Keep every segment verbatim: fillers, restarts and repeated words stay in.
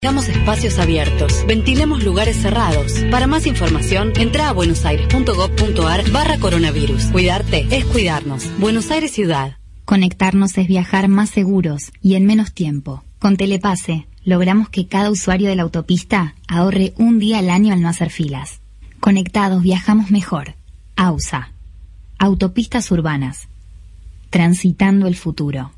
Hagamos espacios abiertos, ventilemos lugares cerrados. Para más información, entra a buenosaires.gov.ar barra coronavirus. Cuidarte es cuidarnos. Buenos Aires Ciudad. Conectarnos es viajar más seguros y en menos tiempo. Con Telepase, logramos que cada usuario de la autopista ahorre un día al año al no hacer filas. Conectados viajamos mejor. AUSA. Autopistas Urbanas. Transitando el futuro.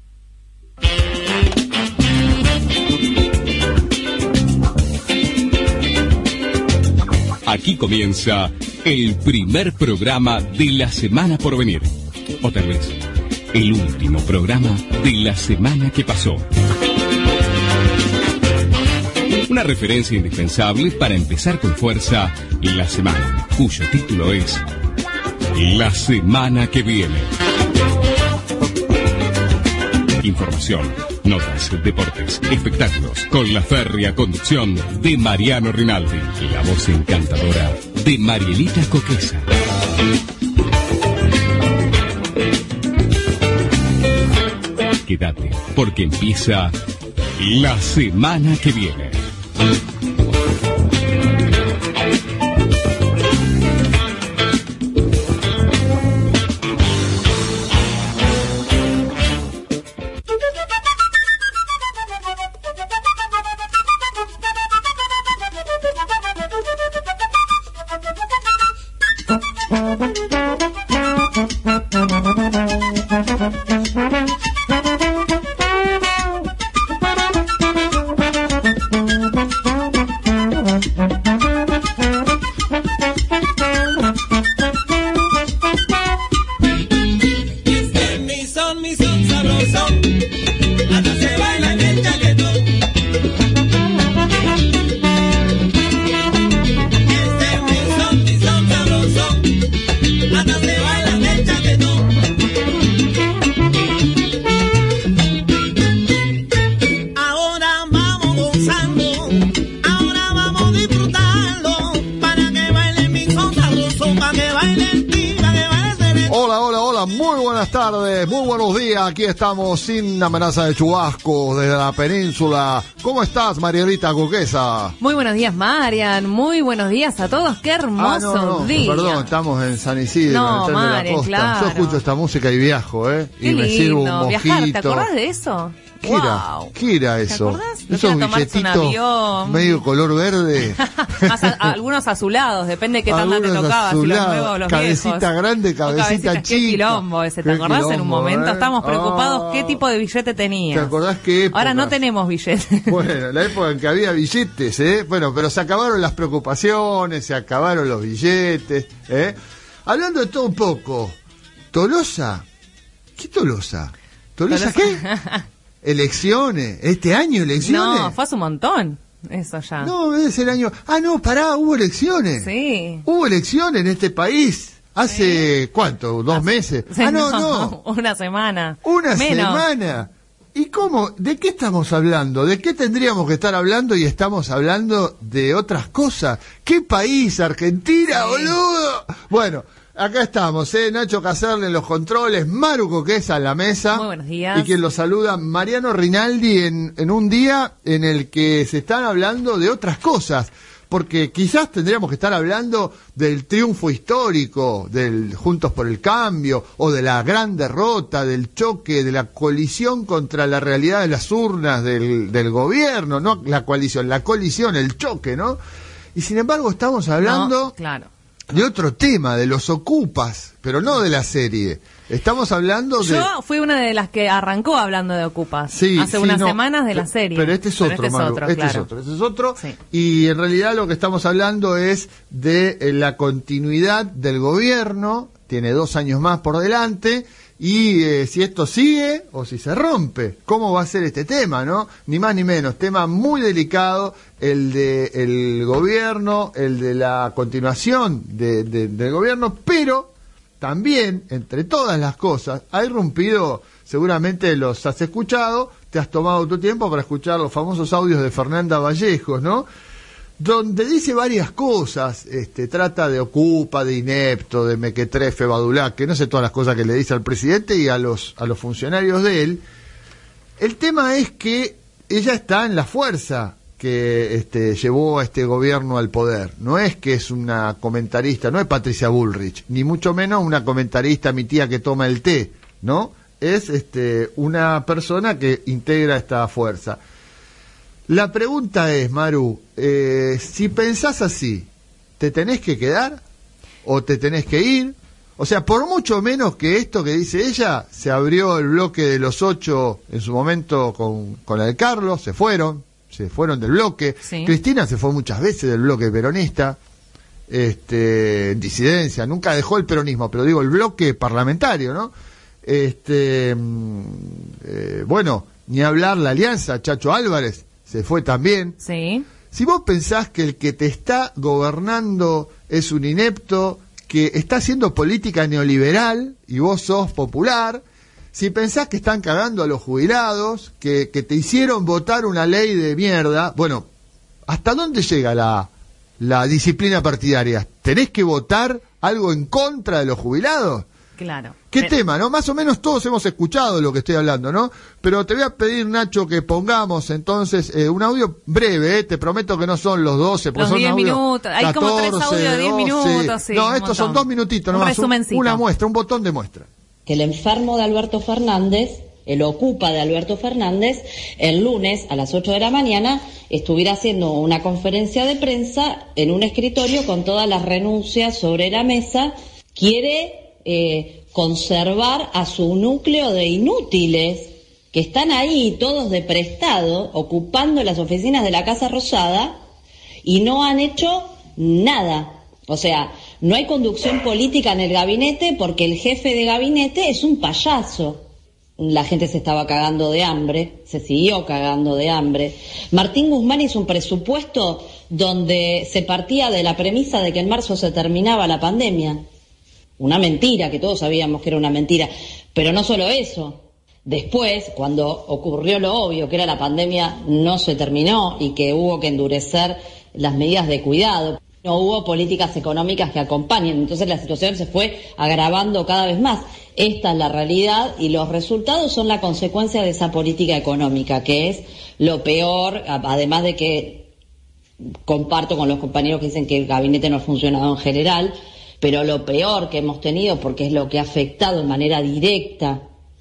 Aquí comienza el primer programa de la semana por venir. O tal vez, el último programa de la semana que pasó. Una referencia indispensable para empezar con fuerza la semana, cuyo título es La Semana que Viene. Información, notas, deportes, espectáculos, con la férrea conducción de Mariano Rinaldi y la voz encantadora de Marielita Coquesa. Quédate, porque empieza La Semana que Viene. Aquí estamos sin amenaza de chubasco desde la península. ¿Cómo estás, Marielita Coquesa? Muy buenos días, Marian. Muy buenos días a todos. Qué hermoso ah, no, no, día. Perdón, estamos en San Isidro, no, en el Marian, de la costa. claro. Yo escucho esta música y viajo, ¿eh? Qué y me lindo, sirvo un mojito. Viajar, ¿te acordás de eso? ¿Qué era? Wow. ¿Qué era eso? ¿Te acordás? ¿No Esos billetitos medio color verde. Más a, algunos azulados, depende de qué tanda te tocaba, si los nuevos o los cabecita viejos. grande, cabecita chica. Qué quilombo ese, ¿te acordás? Quilombo, en un momento ¿eh? Estábamos preocupados ah, qué tipo de billete tenías. ¿Te acordás qué época? Ahora no tenemos billetes. Bueno, la época en que había billetes, ¿eh? Bueno, pero se acabaron las preocupaciones, se acabaron los billetes, ¿eh? Hablando de todo un poco, Tolosa, ¿qué Tolosa? ¿Tolosa, ¿Tolosa? qué? Elecciones, este año elecciones. No, fue hace un montón, eso ya. No, es el año. Ah, no, pará, hubo elecciones. Sí. Hubo elecciones en este país. Hace, sí. ¿cuánto? ¿Dos hace, meses? Sí, ah, no, no, no. Una semana. Una Menos. semana. ¿Y cómo? ¿De qué estamos hablando? ¿De qué tendríamos que estar hablando y estamos hablando de otras cosas? ¿Qué país? ¿Argentina, sí. boludo? Bueno. Acá estamos, ¿eh? Nacho Caserle en los controles, Maru Coquesa en la mesa. Muy buenos días. Y quien los saluda, Mariano Rinaldi, en, en un día en el que se están hablando de otras cosas. Porque quizás tendríamos que estar hablando del triunfo histórico, del Juntos por el Cambio, o de la gran derrota, del choque, de la colisión contra la realidad de las urnas del, del gobierno, no la coalición, la colisión, el choque, ¿no? Y sin embargo estamos hablando... No, claro. De otro tema, de los ocupas, pero no de la serie. Estamos hablando de... Yo fui una de las que arrancó hablando de ocupas. Sí, hace sí, unas no, semanas de la serie. Pero este es otro, pero este Maru, es otro, este claro. es otro, este es otro. Sí. Y en realidad lo que estamos hablando es de eh, la continuidad del gobierno. Tiene dos años más por delante. Y eh, si esto sigue o si se rompe, ¿cómo va a ser este tema, no? Ni más ni menos, tema muy delicado, el de el gobierno, el de la continuación de, de, del gobierno, pero también, entre todas las cosas, ha irrumpido, seguramente los has escuchado, te has tomado tu tiempo para escuchar los famosos audios de Fernanda Vallejos, ¿no? Donde dice varias cosas, este, trata de ocupa, de inepto, de mequetrefe, badulá, que no sé todas las cosas que le dice al presidente y a los, a los funcionarios de él. El tema es que ella está en la fuerza, que este, llevó a este gobierno al poder. No es que es una comentarista, no es Patricia Bullrich, ni mucho menos una comentarista, mi tía que toma el té, ¿no? Es este, una persona que integra esta fuerza. La pregunta es, Maru, eh, si pensás así, ¿te tenés que quedar o te tenés que ir? O sea, por mucho menos que esto que dice ella, se abrió el bloque de los ocho en su momento con, con el Carlos, se fueron, se fueron del bloque. Sí. Cristina se fue muchas veces del bloque peronista, este, en disidencia, nunca dejó el peronismo, pero digo el bloque parlamentario, ¿no? Este, eh, bueno, ni hablar la alianza, Chacho Álvarez se fue también. Sí. Si vos pensás que el que te está gobernando es un inepto, que está haciendo política neoliberal y vos sos popular, si pensás que están cagando a los jubilados, que, que te hicieron votar una ley de mierda, bueno, ¿hasta dónde llega la, la disciplina partidaria? ¿Tenés que votar algo en contra de los jubilados? Claro. ¿Qué pero... tema, no? Más o menos todos hemos escuchado lo que estoy hablando, ¿no? Pero te voy a pedir, Nacho, que pongamos entonces eh, un audio breve, ¿eh? Te prometo que no son los doce, porque los son diez minutos, hay catorce, como tres audios de diez minutos, sí. No, estos son dos minutitos, nomás, un, una muestra, un botón de muestra. Que el enfermo de Alberto Fernández, el ocupa de Alberto Fernández, el lunes a las ocho de la mañana estuviera haciendo una conferencia de prensa en un escritorio con todas las renuncias sobre la mesa. Quiere eh, conservar a su núcleo de inútiles que están ahí todos de prestado, ocupando las oficinas de la Casa Rosada y no han hecho nada. O sea, no hay conducción política en el gabinete porque el jefe de gabinete es un payaso. La gente se estaba cagando de hambre, se siguió cagando de hambre. Martín Guzmán hizo un presupuesto donde se partía de la premisa de que en marzo se terminaba la pandemia. Una mentira, que todos sabíamos que era una mentira. Pero no solo eso. Después, cuando ocurrió lo obvio, que era la pandemia, no se terminó y que hubo que endurecer las medidas de cuidado. No hubo políticas económicas que acompañen, entonces la situación se fue agravando cada vez más. Esta es la realidad y los resultados son la consecuencia de esa política económica, que es lo peor, además de que comparto con los compañeros que dicen que el gabinete no ha funcionado en general, pero lo peor que hemos tenido, porque es lo que ha afectado de manera directa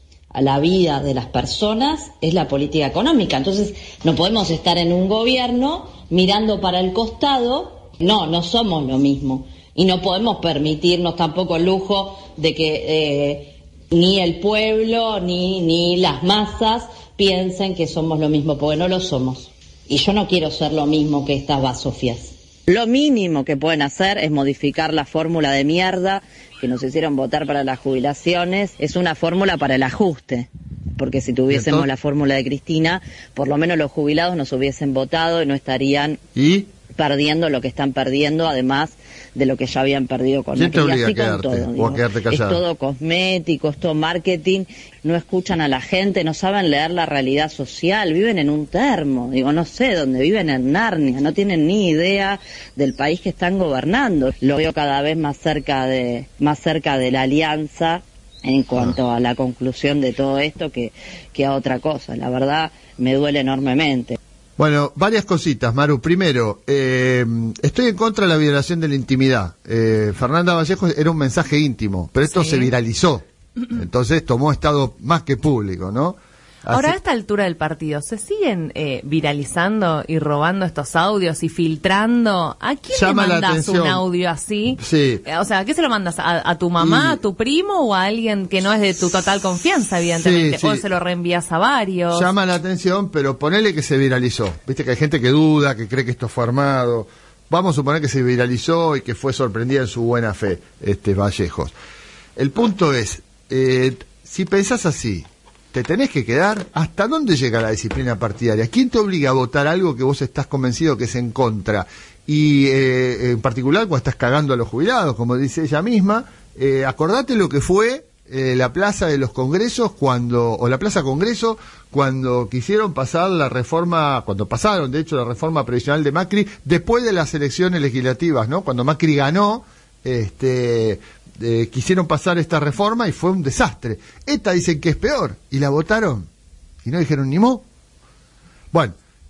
a la vida de las personas, es la política económica. Entonces no podemos estar en un gobierno mirando para el costado. No, no somos lo mismo y no podemos permitirnos tampoco el lujo de que eh, ni el pueblo ni, ni las masas piensen que somos lo mismo, porque no lo somos. Y yo no quiero ser lo mismo que estas basofias. Lo mínimo que pueden hacer es modificar la fórmula de mierda que nos hicieron votar para las jubilaciones. Es una fórmula para el ajuste, porque si tuviésemos Entonces... la fórmula de Cristina, por lo menos los jubilados nos hubiesen votado y no estarían... ¿Y? perdiendo lo que están perdiendo, además de lo que ya habían perdido con ¿Quién te obliga así a quedarte, con todo, o digo. a quedarte callado? Es todo cosmético, es todo marketing, no escuchan a la gente, no saben leer la realidad social, viven en un termo, digo, no sé dónde, viven en Narnia, no tienen ni idea del país que están gobernando. Lo veo cada vez más cerca de, más cerca de la alianza en cuanto ah. a la conclusión de todo esto que, que a otra cosa. La verdad me duele enormemente. Bueno, varias cositas, Maru. Primero, eh, estoy en contra de la violación de la intimidad. Eh, Fernanda Vallejo era un mensaje íntimo, pero esto sí. se viralizó. Entonces tomó estado más que público, ¿no? Así... Ahora, a esta altura del partido, ¿se siguen eh, viralizando y robando estos audios y filtrando? ¿A quién Llama le mandas un audio así? Sí. Eh, o sea, ¿a qué se lo mandas? ¿A, a tu mamá, y... a tu primo o a alguien que no es de tu total confianza, evidentemente? Sí, sí. ¿O se lo reenvías a varios? Llama la atención, pero ponele que se viralizó. Viste que hay gente que duda, que cree que esto fue armado. Vamos a suponer que se viralizó y que fue sorprendida en su buena fe, este Vallejos. El punto es, eh, si pensás así, ¿te tenés que quedar? ¿Hasta dónde llega la disciplina partidaria? ¿Quién te obliga a votar algo que vos estás convencido que es en contra? Y eh, en particular cuando estás cagando a los jubilados, como dice ella misma, eh, acordate lo que fue eh, la Plaza de los Congresos cuando, o la Plaza Congreso, cuando quisieron pasar la reforma, cuando pasaron de hecho la reforma previsional de Macri, después de las elecciones legislativas, ¿no? Cuando Macri ganó, este... Eh, quisieron pasar esta reforma y fue un desastre. Esta dicen que es peor y la votaron y no dijeron ni mo. Bueno,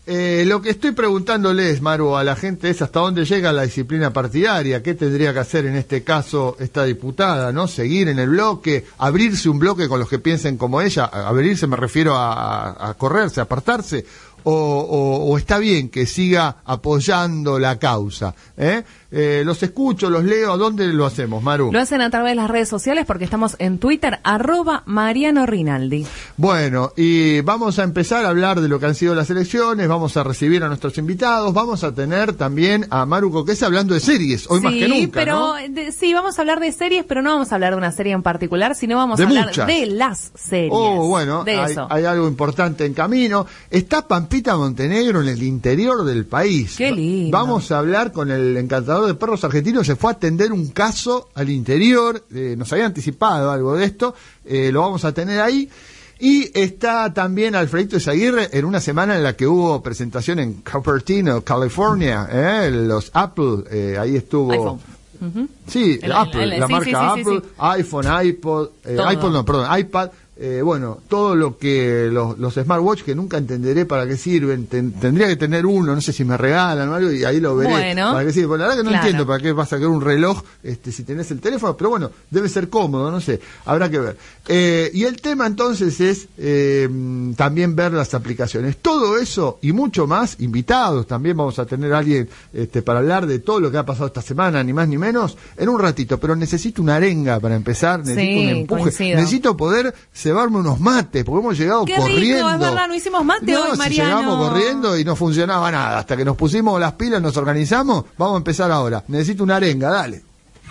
Eh, lo que estoy preguntándoles, Maru, a la gente es hasta dónde llega la disciplina partidaria, qué tendría que hacer en este caso esta diputada, ¿no? Seguir en el bloque, abrirse un bloque con los que piensen como ella, abrirse me refiero a, a correrse, a apartarse, o, o, o está bien que siga apoyando la causa, ¿eh? Eh, los escucho, los leo, ¿dónde lo hacemos, Maru? Lo hacen a través de las redes sociales porque estamos en Twitter, arroba Mariano Rinaldi. Bueno, y vamos a empezar a hablar de lo que han sido las elecciones, vamos a recibir a nuestros invitados, vamos a tener también a Maru Coquesa hablando de series, hoy sí, más que nunca, pero, ¿no? de, sí, vamos a hablar de series, pero no vamos a hablar de una serie en particular, sino vamos de a hablar muchas. de las series. Oh, bueno, de hay, eso. hay algo importante en camino. Está Pampita Montenegro en el interior del país. Qué lindo. Vamos a hablar con el encantador de perros argentino, se fue a atender un caso al interior, eh, nos había anticipado algo de esto, eh, lo vamos a tener ahí. Y está también Alfredito Izaguirre en una semana en la que hubo presentación en Cupertino, California, eh, los Apple, eh, ahí estuvo... iPhone. Uh-huh. Sí, el, Apple, el, el, la sí, marca sí, sí, Apple, sí, sí. iPhone, iPod, eh, iPod no, perdón, iPad, eh, bueno, todo lo que los, los smartwatch que nunca entenderé para qué sirven, ten, tendría que tener uno, no sé si me regalan o algo y ahí lo veré bueno, para qué sirve, la verdad que no claro. entiendo para qué vas a sacar un reloj este, si tenés el teléfono, pero bueno, debe ser cómodo, no sé, habrá que ver. Eh, y el tema entonces es eh, también ver las aplicaciones, todo eso y mucho más, invitados, también vamos a tener a alguien este, para hablar de todo lo que ha pasado esta semana, ni más ni menos, en un ratito, pero necesito una arenga para empezar, necesito sí, un empuje, coincido. necesito poder cebarme unos mates, porque hemos llegado Qué corriendo. rico, es verdad, no hicimos mate no, hoy, si Mariano. llegamos corriendo y no funcionaba nada, hasta que nos pusimos las pilas, nos organizamos, vamos a empezar ahora, necesito una arenga, dale.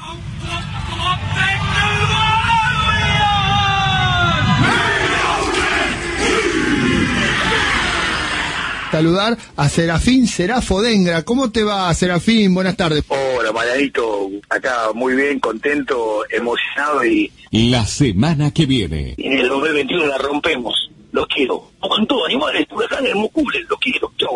Saludar a Serafín Serafo Dengra. ¿Cómo te va, Serafín? Buenas tardes. Hola, Marianito. Acá muy bien, contento, emocionado y... La semana que viene. En el dos mil veintiuno la rompemos. Los quiero. Con todo, animales, huracanes, mucules, los quiero. Chau.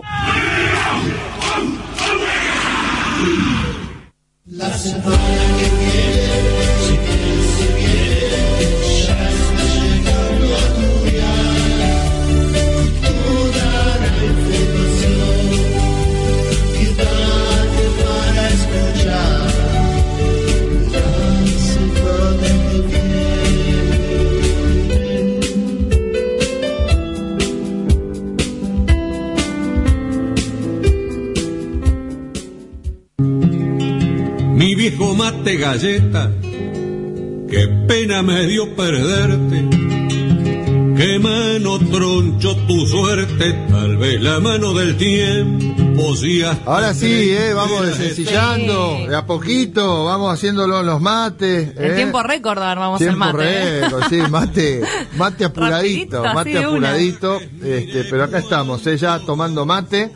La semana que viene, si quieres, si quieres, ya está llegando a tu viaje. Toda la información que date para escuchar. La semana que viene. Mi viejo mate galleta, qué pena me dio perderte, qué mano tronchó tu suerte, tal vez la mano del tiempo si hasta Ahora sí, eh, vamos desencillando, Sí. de a poquito, vamos haciéndolo en los mates. En eh. tiempo récord armamos Tiempo el mate. récord, sí, mate, mate apuradito, Rapidito, así mate de una. apuradito, este, pero acá estamos, eh, ya tomando mate,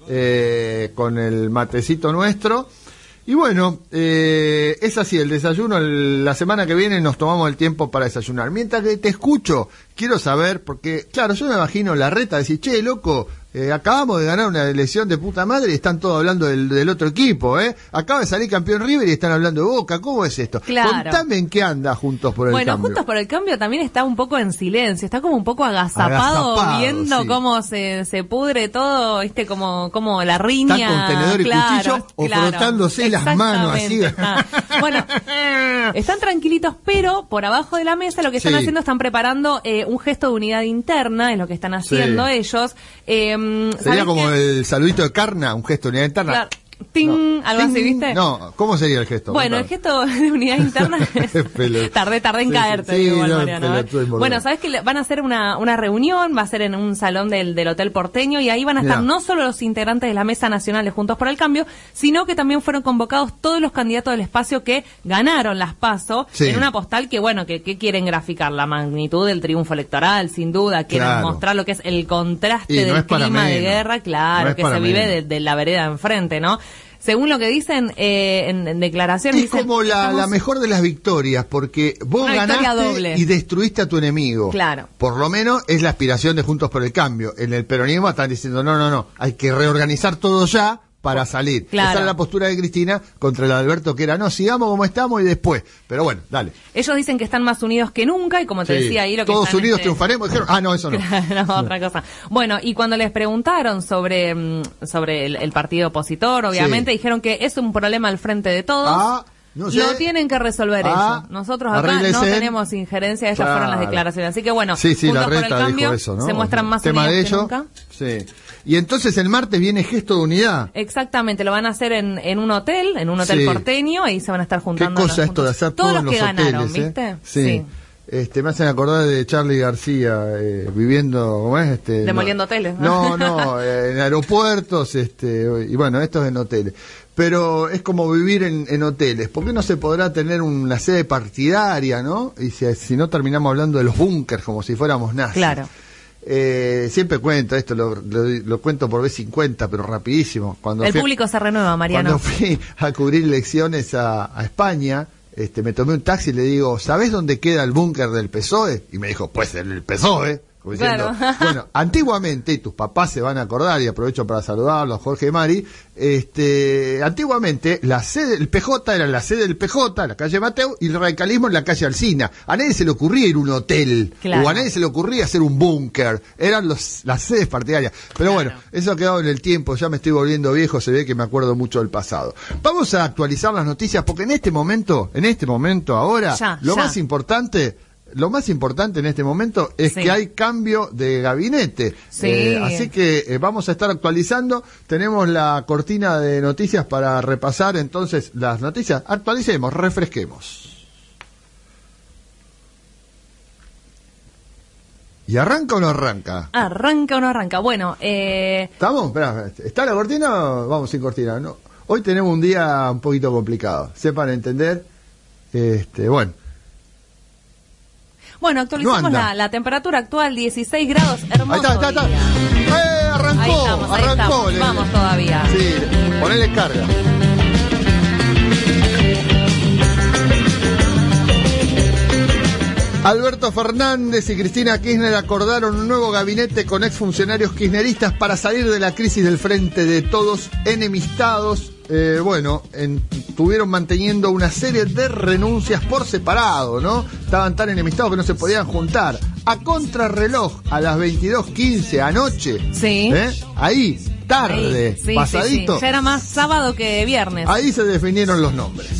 eh, con el matecito nuestro. Y bueno, eh, es así, el desayuno, el, la semana que viene nos tomamos el tiempo para desayunar. Mientras que te escucho, quiero saber, porque claro, yo me imagino la reta, decir, che, loco, eh, acabamos de ganar una elección de puta madre y están todos hablando del, del otro equipo, ¿eh? Acaba de salir campeón River y están hablando de Boca, ¿cómo es esto? Claro. Contame en qué anda Juntos por el Bueno, Cambio. Juntos por el Cambio también está un poco en silencio, está como un poco agazapado, Agazapado, viendo sí. cómo se, se pudre todo, viste, como, como la riña. Está con tenedor y claro, cuchillo o claro, frotándose las manos así. exactamente, está. Bueno, están tranquilitos, pero por abajo de la mesa lo que están Sí. haciendo, están preparando eh, un gesto de unidad interna, es lo que están haciendo Sí. ellos. Eh, Sería ¿sabés como qué? el saludito de Carna, un gesto de unidad interna. Claro. Ting, No. algo así, Ting. ¿viste? No, ¿cómo sería el gesto? Bueno, el Contame. gesto de unidad interna es... Pelo- tardé, tardé en Sí, caerte, sí, digo, no, Mariano, ¿eh? pelotudo y morder. Bueno, sabes que le- van a hacer una, una reunión, va a ser en un salón del, del Hotel Porteño, y ahí van a estar Mirá. no solo los integrantes de la Mesa Nacional de Juntos por el Cambio, sino que también fueron convocados todos los candidatos del espacio que ganaron las PASO, Sí. en una postal que, bueno, que, que quieren graficar la magnitud del triunfo electoral, sin duda, quieren Claro. mostrar lo que es el contraste Y no del es para clima de menos. guerra, claro, No es que para se vive de, menos. de la vereda enfrente, ¿no? Según lo que dicen eh, en, en declaraciones... Es dicen, como la, estamos- la mejor de las victorias, porque vos Una victoria ganaste doble. y destruiste a tu enemigo. Claro. Por lo menos es la aspiración de Juntos por el Cambio. En el peronismo están diciendo, no, no, no, hay que reorganizar todo ya, para salir. Claro. Esa era la postura de Cristina contra el Alberto, que era, no, sigamos como estamos y después. Pero bueno, dale. Ellos dicen que están más unidos que nunca y como te Sí. decía ahí lo que Todos están unidos este- triunfaremos. Dijeron, ah, no, eso no. No, otra cosa. Bueno, y cuando les preguntaron sobre, mm, sobre el, el partido opositor, obviamente Sí. dijeron que es un problema al frente de todos. Ah, no sé. Lo tienen que resolver Ah, ellos. Nosotros acá arréglese. no tenemos injerencia, estas Claro. fueron las declaraciones. Así que bueno, Sí, sí, la Juntos por el reta Cambio dijo eso, ¿no? se muestran más Tema unidos de que ellos. nunca. Sí. Y entonces el martes viene gesto de unidad. Exactamente, lo van a hacer en, en un hotel, en un hotel Sí. porteño, ahí se van a estar Qué juntando. cosa los esto de juntos. hacer todos todo en los los que ganaron, hoteles, ¿viste? ¿eh? Sí. Este, me hacen acordar de Charly García eh, viviendo, ¿cómo es? Este, Demoliendo no, hoteles, No, ¿no? no, eh, en aeropuertos, este, y bueno, esto es en hoteles. Pero es como vivir en, en hoteles. ¿Por qué no se podrá tener una sede partidaria, no? Y si, si no terminamos hablando de los búnkers como si fuéramos nazis. Claro. Eh, siempre cuento esto, lo, lo, lo cuento por vez cincuenta, pero rapidísimo. Cuando El fui a- público se renueva, Mariano. Cuando fui a cubrir elecciones a, a España, este, me tomé un taxi y le digo, ¿sabés dónde queda el búnker del P S O E? Y me dijo, pues en el P S O E. Como diciendo, Claro. bueno, antiguamente, y tus papás se van a acordar, y aprovecho para saludarlos, Jorge y Mari, este, antiguamente, la sede, el P J era la sede del P J, la calle Mateo, y el radicalismo en la calle Alsina. A nadie se le ocurría ir a un hotel, Claro. o a nadie se le ocurría hacer un búnker, eran los, las sedes partidarias. Pero bueno, eso ha quedado en el tiempo, ya me estoy volviendo viejo, se ve que me acuerdo mucho del pasado. Vamos a actualizar las noticias, porque en este momento, en este momento ahora, Ya, lo ya. más importante... Lo más importante en este momento es Sí. que hay cambio de gabinete. Sí. Eh, así que eh, vamos a estar actualizando. Tenemos la cortina de noticias para repasar entonces las noticias. Actualicemos, refresquemos. ¿Y arranca o no arranca? ¿Arranca o no arranca? Bueno, eh... ¿Estamos? Esperá, ¿está la cortina o vamos sin cortina? No. Hoy tenemos un día un poquito complicado. Sepan entender. Este, bueno. Bueno, actualizamos No anda. la, la temperatura actual, dieciséis grados, hermoso Ahí está, está, está. día. ¡Eh, arrancó! Ahí estamos, ahí arrancó. estamos. Le- Vamos todavía. Sí, ponele carga. Alberto Fernández y Cristina Kirchner acordaron un nuevo gabinete con exfuncionarios kirchneristas para salir de la crisis del Frente de Todos enemistados. Eh, bueno, en- estuvieron manteniendo una serie de renuncias por separado, ¿no? Estaban tan enemistados que no se podían juntar. A contrarreloj, a las veintidós quince anoche. Sí. ¿eh? Ahí, tarde, Ahí, sí, sí, pasadito. sí. Ya era más sábado que viernes. Ahí se definieron los nombres.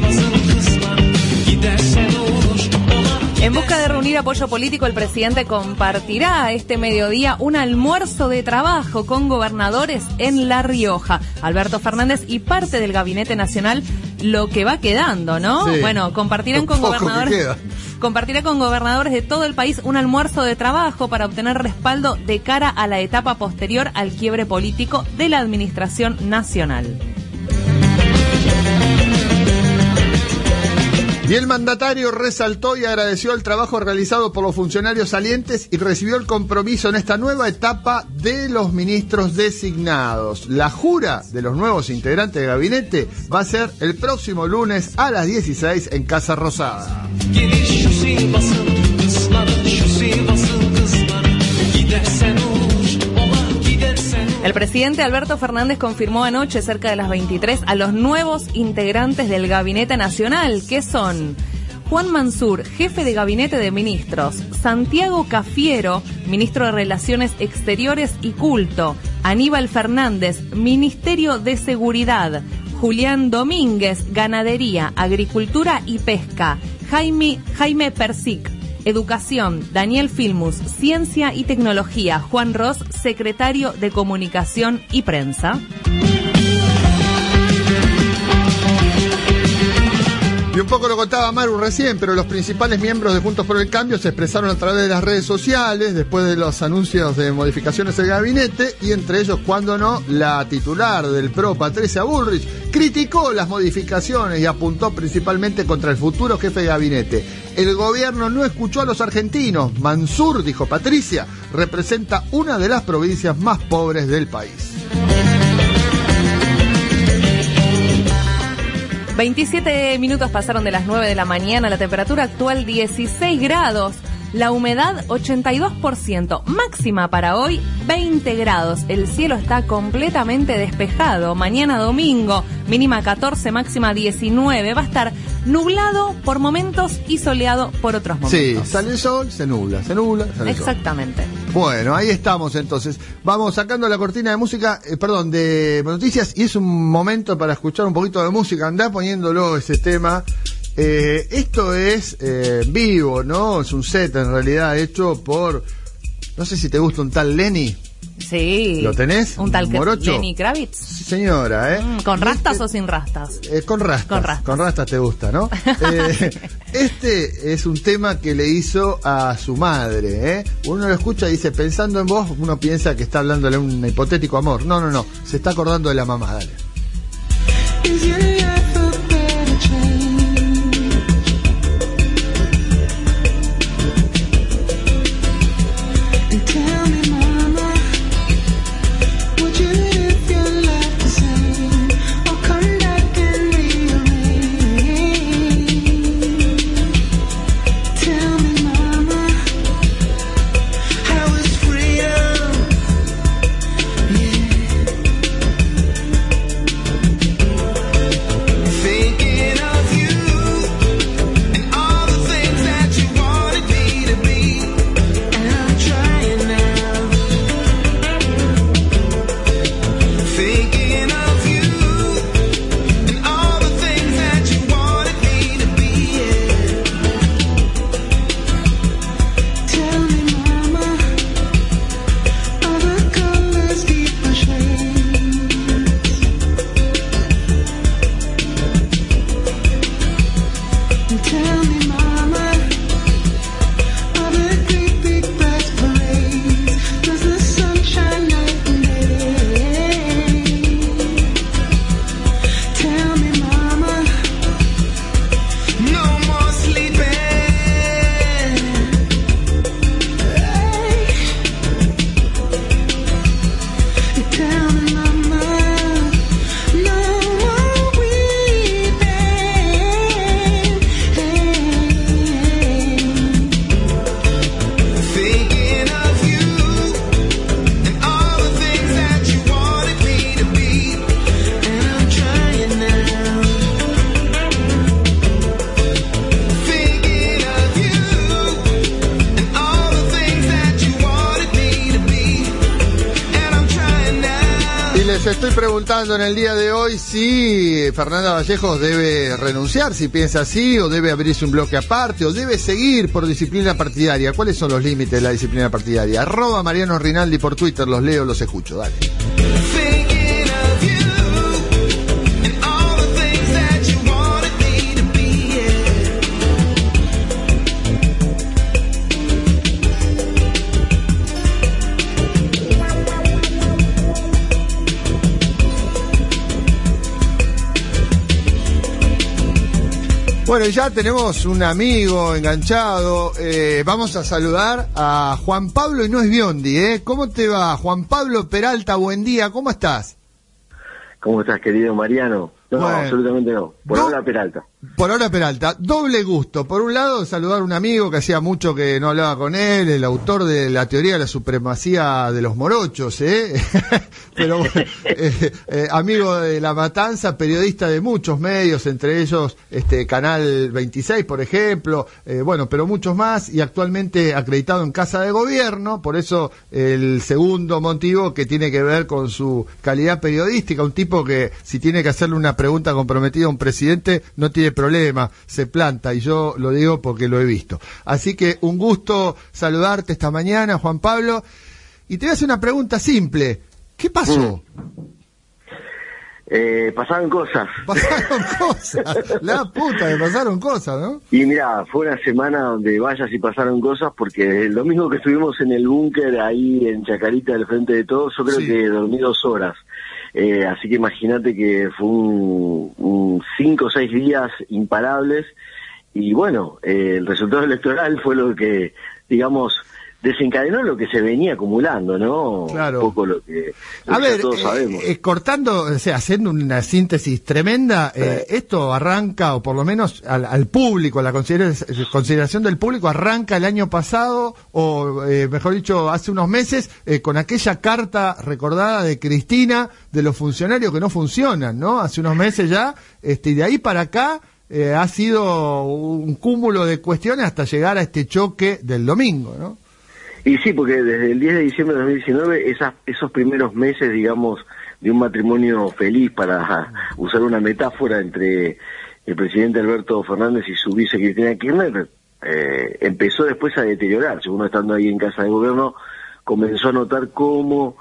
En busca de reunir apoyo político, el presidente compartirá este mediodía un almuerzo de trabajo con gobernadores en La Rioja. Alberto Fernández y parte del Gabinete Nacional, lo que va quedando, ¿no? Sí. Bueno, compartirán Lo con poco que gobernadores. queda. Compartirá con gobernadores de todo el país un almuerzo de trabajo para obtener respaldo de cara a la etapa posterior al quiebre político de la administración nacional. Y el mandatario resaltó y agradeció el trabajo realizado por los funcionarios salientes y recibió el compromiso en esta nueva etapa de los ministros designados. La jura de los nuevos integrantes de gabinete va a ser el próximo lunes a las dieciséis en Casa Rosada. El presidente Alberto Fernández confirmó anoche, cerca de las veintitrés, a los nuevos integrantes del Gabinete Nacional, que son Juan Mansur, jefe de Gabinete de Ministros, Santiago Cafiero, ministro de Relaciones Exteriores y Culto, Aníbal Fernández, Ministerio de Seguridad, Julián Domínguez, Ganadería, Agricultura y Pesca, Jaime, Jaime Persic, Educación, Daniel Filmus, Ciencia y Tecnología, Juan Ross, secretario de Comunicación y Prensa. Y un poco lo contaba Maru recién, pero los principales miembros de Juntos por el Cambio se expresaron a través de las redes sociales después de los anuncios de modificaciones del gabinete, y entre ellos, cuando no, la titular del P R O, Patricia Bullrich, criticó las modificaciones y apuntó principalmente contra el futuro jefe de gabinete. El gobierno no escuchó a los argentinos. Mansur, dijo Patricia, representa una de las provincias más pobres del país. veintisiete minutos pasaron de las nueve de la mañana, la temperatura actual dieciséis grados. La humedad ochenta y dos por ciento. Máxima para hoy veinte grados. El cielo está completamente despejado. Mañana domingo, mínima catorce, máxima diecinueve. Va a estar nublado por momentos y soleado por otros momentos. Sí, sale el sol, se nubla, se nubla, sale el sol. Exactamente. Bueno, ahí estamos entonces. Vamos sacando la cortina de música, eh, perdón, de noticias, y es un momento para escuchar un poquito de música. Andá poniéndolo ese tema. Eh, esto es eh, vivo, ¿no? Es un set en realidad hecho por, no sé si te gusta un tal Lenny. Sí. ¿Lo tenés? Un tal Morocho. Lenny Kravitz. Sí, señora, ¿eh? Mm, ¿Con rastas este, o sin rastas? Eh, con rastas. Con rastas. Con rastas te gusta, ¿no? eh, este es un tema que le hizo a su madre, ¿eh? Uno lo escucha y dice, pensando en vos, uno piensa que está hablándole un hipotético amor. No, no, no. Se está acordando de la mamá, dale. Estoy preguntando en el día de hoy si Fernanda Vallejos debe renunciar, si piensa así, o debe abrirse un bloque aparte, o debe seguir por disciplina partidaria. ¿Cuáles son los límites de la disciplina partidaria? Arroba Mariano Rinaldi por Twitter, los leo, los escucho, dale. Bueno, ya tenemos un amigo enganchado. Eh, vamos a saludar a Juan Pablo, y no es Biondi, ¿eh? ¿Cómo te va, Juan Pablo Peralta? Buen día, ¿cómo estás? ¿Cómo estás, querido Mariano? No, bueno, absolutamente no. Por no, ahora Peralta. Por ahora Peralta. Doble gusto. Por un lado, saludar a un amigo que hacía mucho que no hablaba con él, el autor de la teoría de la supremacía de los morochos, ¿eh? Pero bueno, eh, eh, amigo de La Matanza, periodista de muchos medios, entre ellos este Canal veintiséis, por ejemplo, eh, bueno, pero muchos más, y actualmente acreditado en Casa de Gobierno. Por eso el segundo motivo, que tiene que ver con su calidad periodística, un tipo que si tiene que hacerle una pregunta comprometida a un presidente, no tiene problema, se planta, y yo lo digo porque lo he visto. Así que un gusto saludarte esta mañana, Juan Pablo, y te voy a hacer una pregunta simple. ¿Qué pasó? Eh, pasaron cosas. Pasaron cosas. La puta, me pasaron cosas, ¿no? Y mira, fue una semana donde vayas y pasaron cosas, porque el domingo que estuvimos en el búnker ahí en Chacarita, del Frente de Todos, yo creo sí. que dormí dos horas. Eh, así que imagínate que fue un, un cinco o seis días imparables, y bueno, eh, el resultado electoral fue lo que, digamos, desencadenó lo que se venía acumulando, ¿no? Claro. Un poco lo que, lo A que ver, todos eh, sabemos. eh, cortando, o sea, haciendo una síntesis tremenda, eh, Sí. esto arranca, o por lo menos al, al público, a la considera- consideración del público, arranca el año pasado, o eh, mejor dicho, hace unos meses, eh, con aquella carta recordada de Cristina de los funcionarios que no funcionan, ¿no? Hace unos meses ya, este, y de ahí para acá eh, ha sido un cúmulo de cuestiones hasta llegar a este choque del domingo, ¿no? Y sí, porque desde el diez de diciembre de dos mil diecinueve, esas, esos primeros meses, digamos, de un matrimonio feliz, para usar una metáfora, entre el presidente Alberto Fernández y su vice Cristina Kirchner, eh, empezó después a deteriorarse. Uno estando ahí en casa de gobierno comenzó a notar cómo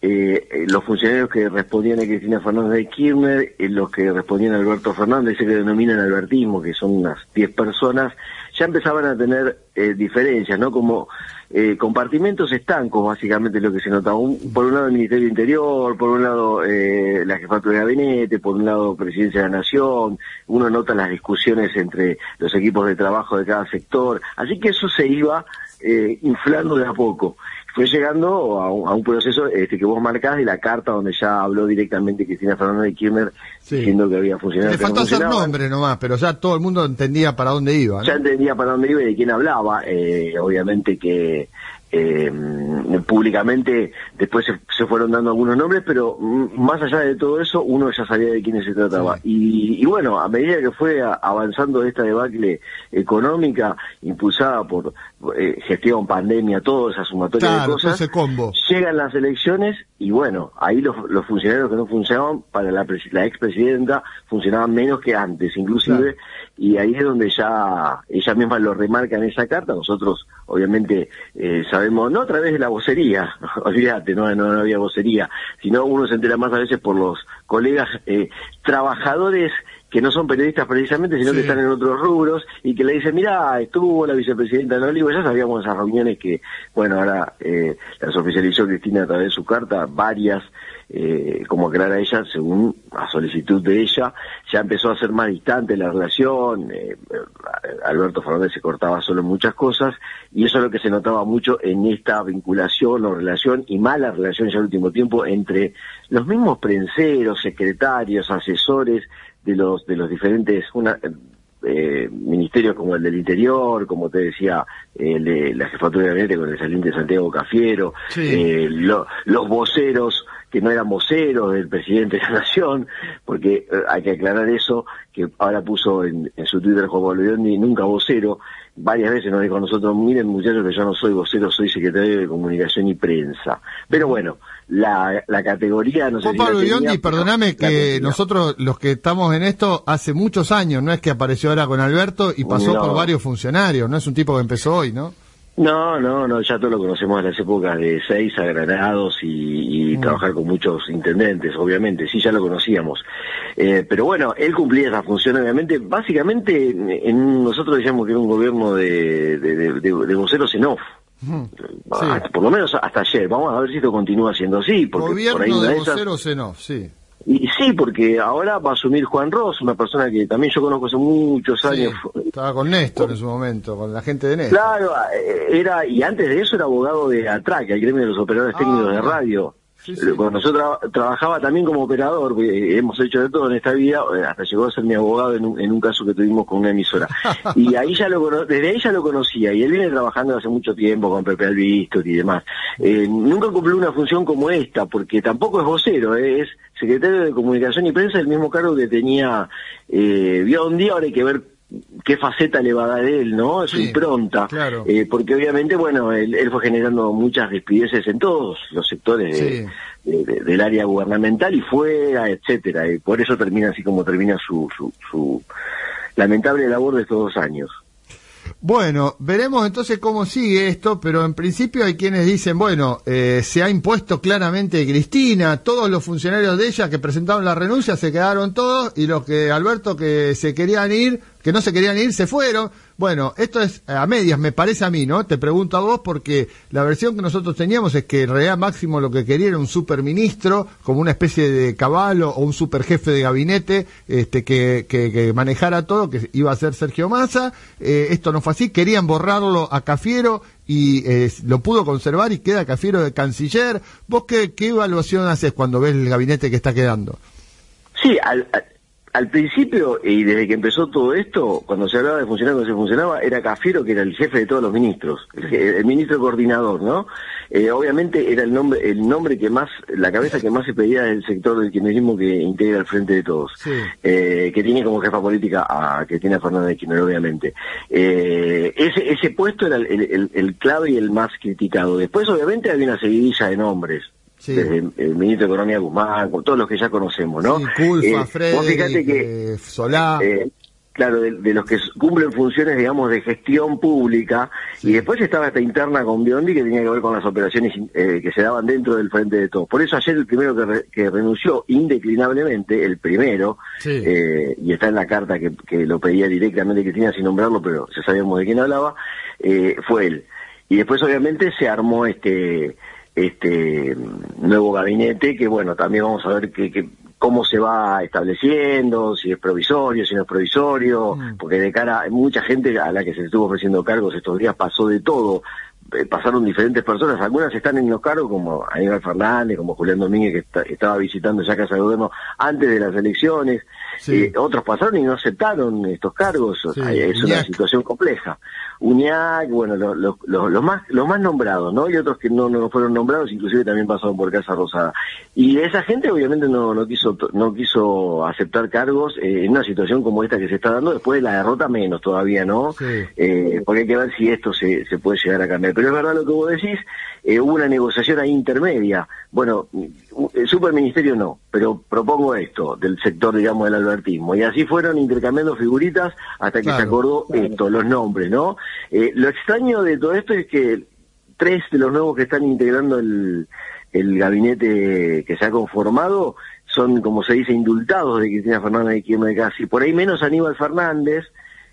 eh, los funcionarios que respondían a Cristina Fernández de Kirchner, eh, los que respondían a Alberto Fernández, ese que denominan albertismo, que son unas diez personas, ya empezaban a tener eh, diferencias, ¿no? Como eh, compartimentos estancos, básicamente, lo que se notaba. Un, por un lado el Ministerio del Interior, por un lado eh, la Jefatura de Gabinete, por un lado Presidencia de la Nación. Uno nota las discusiones entre los equipos de trabajo de cada sector. Así que eso se iba eh, inflando de a poco. Fue llegando a un, a un proceso este, que vos marcás, de la carta donde ya habló directamente Cristina Fernández de Kirchner, Sí. diciendo que había funcionado. Le faltó hacer nombre nomás, pero ya todo el mundo entendía para dónde iba, ¿no? Ya entendía para dónde iba y de quién hablaba. Eh, obviamente que eh, públicamente después se, se fueron dando algunos nombres, pero mm, más allá de todo eso, uno ya sabía de quiénes se trataba. Sí. Y, y bueno, a medida que fue a, avanzando esta debacle económica, impulsada por eh, gestión, pandemia, toda esa sumatoria Claro, de cosas, ese combo. llegan las elecciones y bueno, ahí los, los funcionarios que no funcionaban para la, pres- la expresidenta funcionaban menos que antes, inclusive, Claro. Y ahí es donde ya ella misma lo remarca en esa carta. Nosotros obviamente eh, sabemos, no a través de la vocería, olvídate, no, no, no había vocería, sino uno se entera más a veces por los colegas eh, trabajadores que no son periodistas precisamente, sino Sí. que están en otros rubros, y que le dicen, mirá, estuvo la vicepresidenta en Olivo. Ya sabíamos esas reuniones que, bueno, ahora eh, las oficializó Cristina a través de su carta, varias, eh, como aclara ella, según a solicitud de ella, ya empezó a ser más distante la relación. eh, Alberto Fernández se cortaba solo en muchas cosas, y eso es lo que se notaba mucho en esta vinculación o relación, y mala relación ya al último tiempo, entre los mismos prenseros, secretarios, asesores de los de los diferentes una, eh, ministerios, como el del Interior, como te decía, eh, el de la Jefatura de Gabinete con el saliente Santiago Cafiero, Sí. eh, lo, los voceros que no eran voceros del presidente de la Nación, porque eh, hay que aclarar eso, que ahora puso en, en su Twitter Juan Pablo Biondi, nunca vocero. Varias veces nos dijo a nosotros, miren muchachos, que yo no soy vocero, soy secretario de Comunicación y Prensa. Pero bueno, la, la categoría, no sé Juan si la Pablo tenía, Biondi, pero perdóname la que tenía. nosotros, los que estamos en esto, hace muchos años, no es que apareció ahora con Alberto y pasó No. por varios funcionarios, no es un tipo que empezó hoy, ¿no? No, no, no, ya todos lo conocemos de las épocas de seis a Granados y, y Mm. trabajar con muchos intendentes, obviamente, sí, ya lo conocíamos. Eh, pero bueno, él cumplía esa función, obviamente. Básicamente, en, nosotros decíamos que era un gobierno de, de, de, de, de voceros en off. Ujú. Hasta- por lo menos hasta ayer. Vamos a ver si esto continúa siendo así, porque por ahí Gobierno una de de esas... voceros en off, sí. Y sí, porque ahora va a asumir Juan Ross, una persona que también yo conozco hace muchos Sí, años. estaba con Néstor en su momento, con la gente de Néstor. Claro, eh, era, y antes de eso era abogado de ATRAC, el gremio de los operadores Ah, técnicos de mira. radio. Sí, sí. Cuando yo tra- trabajaba también como operador, porque hemos hecho de todo en esta vida, eh, hasta llegó a ser mi abogado en un, en un caso que tuvimos con una emisora. Y ahí ya lo cono- desde ahí ya lo conocía, y él viene trabajando hace mucho tiempo con Pepe Albisto y demás. Eh, nunca cumplió una función como esta, porque tampoco es vocero, eh, es secretario de Comunicación y Prensa, el mismo cargo que tenía eh, Biondi. Ahora hay que ver qué faceta le va a dar él, ¿no? Su Sí, impronta. claro. Eh, porque obviamente, bueno, él, él fue generando muchas despideces en todos los sectores de, Sí. de- de- del área gubernamental y fuera, etcétera. Y por eso termina así como termina su, su, su lamentable labor de estos dos años. Bueno, veremos entonces cómo sigue esto, pero en principio hay quienes dicen, bueno, eh, se ha impuesto claramente Cristina, todos los funcionarios de ella que presentaron la renuncia se quedaron todos, y los que, Alberto, que se querían ir, que no se querían ir, se fueron. Bueno, esto es a medias, me parece a mí, ¿no? Te pregunto a vos porque la versión que nosotros teníamos es que en realidad Máximo lo que quería era un superministro, como una especie de caballo o un superjefe de gabinete este, que, que, que manejara todo, que iba a ser Sergio Massa. Eh, esto no fue así, querían borrarlo a Cafiero y eh, lo pudo conservar y queda Cafiero de canciller. ¿Vos qué, qué evaluación haces cuando ves el gabinete que está quedando? Sí, al, al, al principio, y desde que empezó todo esto, cuando se hablaba de funcionar, cuando se funcionaba, era Cafiero, que era el jefe de todos los ministros, el, el ministro coordinador, ¿no? Eh, obviamente era el nombre el nombre que más, la cabeza que más se pedía del sector del kirchnerismo que integra el Frente de Todos, sí. eh, que tiene como jefa política a Cristina Fernández de Kirchner, obviamente. Eh, ese, ese puesto era el, el, el clave y el más criticado. Después, obviamente, había una seguidilla de nombres. Sí. Desde el ministro de Economía Guzmán, con todos los que ya conocemos, ¿no? Sí, Culfa, eh, Frederick, vos fíjate que, eh, Solá. Eh, claro, de, de los que cumplen funciones, digamos, de gestión pública, sí. Y después estaba esta interna con Biondi que tenía que ver con las operaciones eh, que se daban dentro del Frente de Todos. Por eso ayer el primero que, re, que renunció indeclinablemente, el primero, sí. eh, y está en la carta que, que lo pedía directamente Cristina sin nombrarlo, pero ya sabíamos de quién hablaba, eh, fue él. Y después, obviamente, se armó este... este nuevo gabinete que bueno, también vamos a ver que, que cómo se va estableciendo, si es provisorio, si no es provisorio, mm. porque de cara a mucha gente a la que se le estuvo ofreciendo cargos estos días pasó de todo, eh, pasaron diferentes personas, algunas están en los cargos como Aníbal Fernández, como Julián Domínguez que está, estaba visitando ya Casa de Gobierno antes de las elecciones, sí. eh, otros pasaron y no aceptaron estos cargos, sí. o sea, es una Uñac. Situación compleja. Uñac, bueno, los lo, lo, lo más los más nombrados, ¿no? Y otros que no, no fueron nombrados, inclusive también pasaron por Casa Rosada. Y esa gente obviamente no, no quiso no quiso aceptar cargos eh, en una situación como esta que se está dando, después de la derrota menos todavía, ¿no? Sí. Eh, porque hay que ver si esto se, se puede llegar a cambiar. Pero es verdad lo que vos decís, eh, hubo una negociación ahí intermedia. Bueno, el superministerio no, pero propongo esto, del sector, digamos, del albertismo. Y así fueron intercambiando figuritas hasta que claro, se acordó claro. esto, los nombres, ¿no? Eh, lo extraño de todo esto es que tres de los nuevos que están integrando el, el gabinete que se ha conformado son, como se dice, indultados de Cristina Fernández de Kirchner casi. Por ahí menos Aníbal Fernández,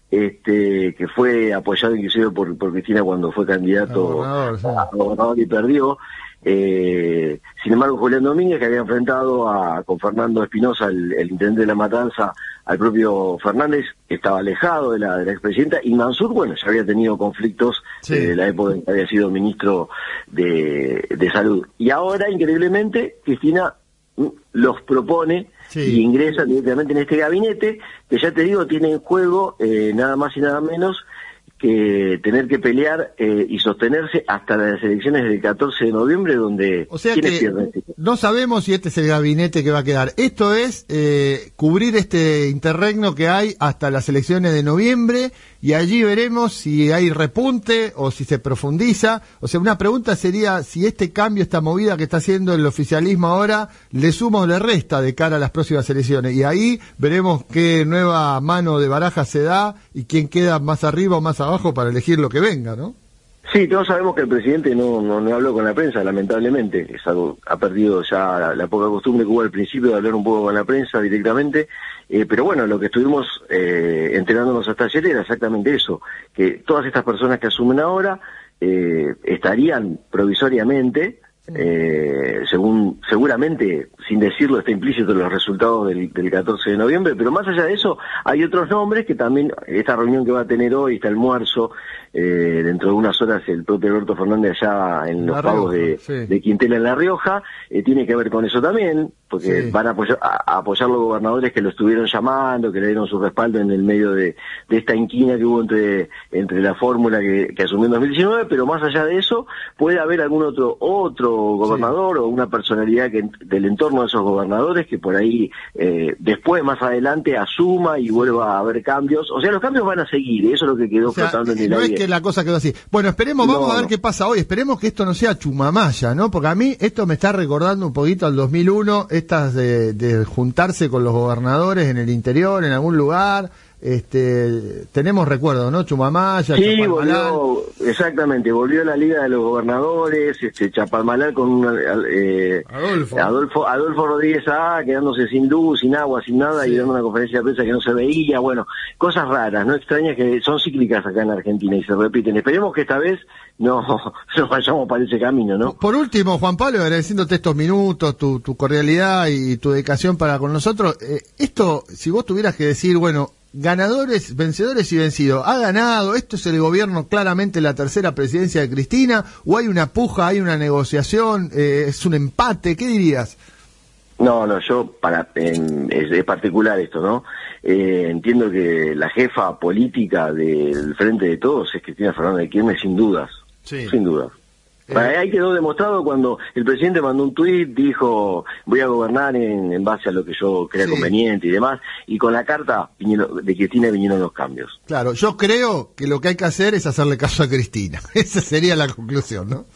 este que fue apoyado inclusive por, por Cristina cuando fue candidato a gobernador, sí. a gobernador y perdió. Eh, sin embargo, Julián Domínguez, que había enfrentado a con Fernando Espinosa, el, el intendente de La Matanza, al propio Fernández, que estaba alejado de la, de la expresidenta, y Mansur, bueno, ya había tenido conflictos sí. eh, de la época en que había sido ministro de, de Salud. Y ahora, increíblemente, Cristina los propone sí. y ingresa directamente en este gabinete, que ya te digo, tiene en juego eh, nada más y nada menos que tener que pelear eh, y sostenerse hasta las elecciones del catorce de noviembre, donde o sea que pierden? No sabemos si este es el gabinete que va a quedar. Esto es eh, cubrir este interregno que hay hasta las elecciones de noviembre, y allí veremos si hay repunte o si se profundiza. O sea, una pregunta sería si este cambio, esta movida que está haciendo el oficialismo ahora, le suma o le resta de cara a las próximas elecciones. Y ahí veremos qué nueva mano de baraja se da y quién queda más arriba o más abajo para elegir lo que venga, ¿no? Sí, todos sabemos que el presidente no, no, no habló con la prensa, lamentablemente. Es algo, ha perdido ya la, la poca costumbre que hubo al principio de hablar un poco con la prensa directamente. Eh, pero bueno, lo que estuvimos eh, enterándonos hasta ayer era exactamente eso, que todas estas personas que asumen ahora eh, estarían provisoriamente, eh, según seguramente, sin decirlo, está implícito en los resultados del, del catorce de noviembre, pero más allá de eso, hay otros nombres que también, esta reunión que va a tener hoy, este almuerzo, eh, dentro de unas horas el propio Alberto Fernández allá en los La pagos Rioja, de, sí. de Quintela en La Rioja, eh, tiene que ver con eso también, porque sí. van a apoyar, a, a apoyar los gobernadores que lo estuvieron llamando, que le dieron su respaldo en el medio de, de esta inquina que hubo entre, entre la fórmula que, que asumió en dos mil diecinueve, pero más allá de eso, puede haber algún otro, otro gobernador sí. o una personalidad que, del entorno de esos gobernadores que por ahí, eh, después, más adelante, asuma y vuelva a haber cambios. O sea, los cambios van a seguir, eso es lo que quedó o sea, flotando en el no aire. Es que la cosa quedó así. Bueno, esperemos, vamos no, a ver no. qué pasa hoy. Esperemos que esto no sea chumamaya, ¿no? Porque a mí esto me está recordando un poquito al dos mil uno, estas de, de juntarse con los gobernadores en el interior, en algún lugar, este, tenemos recuerdos, ¿no? Chumamaya, Sí, Chapalmalal. volvió, exactamente, volvió la Liga de los Gobernadores, este, Chapalmalal con una, eh, Adolfo. Adolfo Adolfo Rodríguez A, quedándose sin luz, sin agua, sin nada, Sí. y dando una conferencia de prensa que no se veía, bueno, cosas raras, no extrañas, que son cíclicas acá en Argentina y se repiten. Esperemos que esta vez no, no vayamos para ese camino, ¿no? Por último, Juan Pablo, agradeciéndote estos minutos, tu, tu cordialidad y tu dedicación para con nosotros. Eh, esto, si vos tuvieras que decir, bueno, ganadores, vencedores y vencidos, ¿ha ganado? ¿Esto es el gobierno claramente la tercera presidencia de Cristina? ¿O hay una puja, hay una negociación, eh, es un empate? ¿Qué dirías? No, no, yo, para en, es, es particular esto, ¿no? Eh, entiendo que la jefa política del Frente de Todos es Cristina Fernández de Kirchner, sin dudas, Sí. sin dudas. Eh. Ahí quedó demostrado cuando el presidente mandó un tuit, dijo, voy a gobernar en, en base a lo que yo crea Sí. conveniente y demás, y con la carta vinieron- de Cristina vinieron los cambios. Claro, yo creo que lo que hay que hacer es hacerle caso a Cristina. Esa sería la conclusión, ¿no?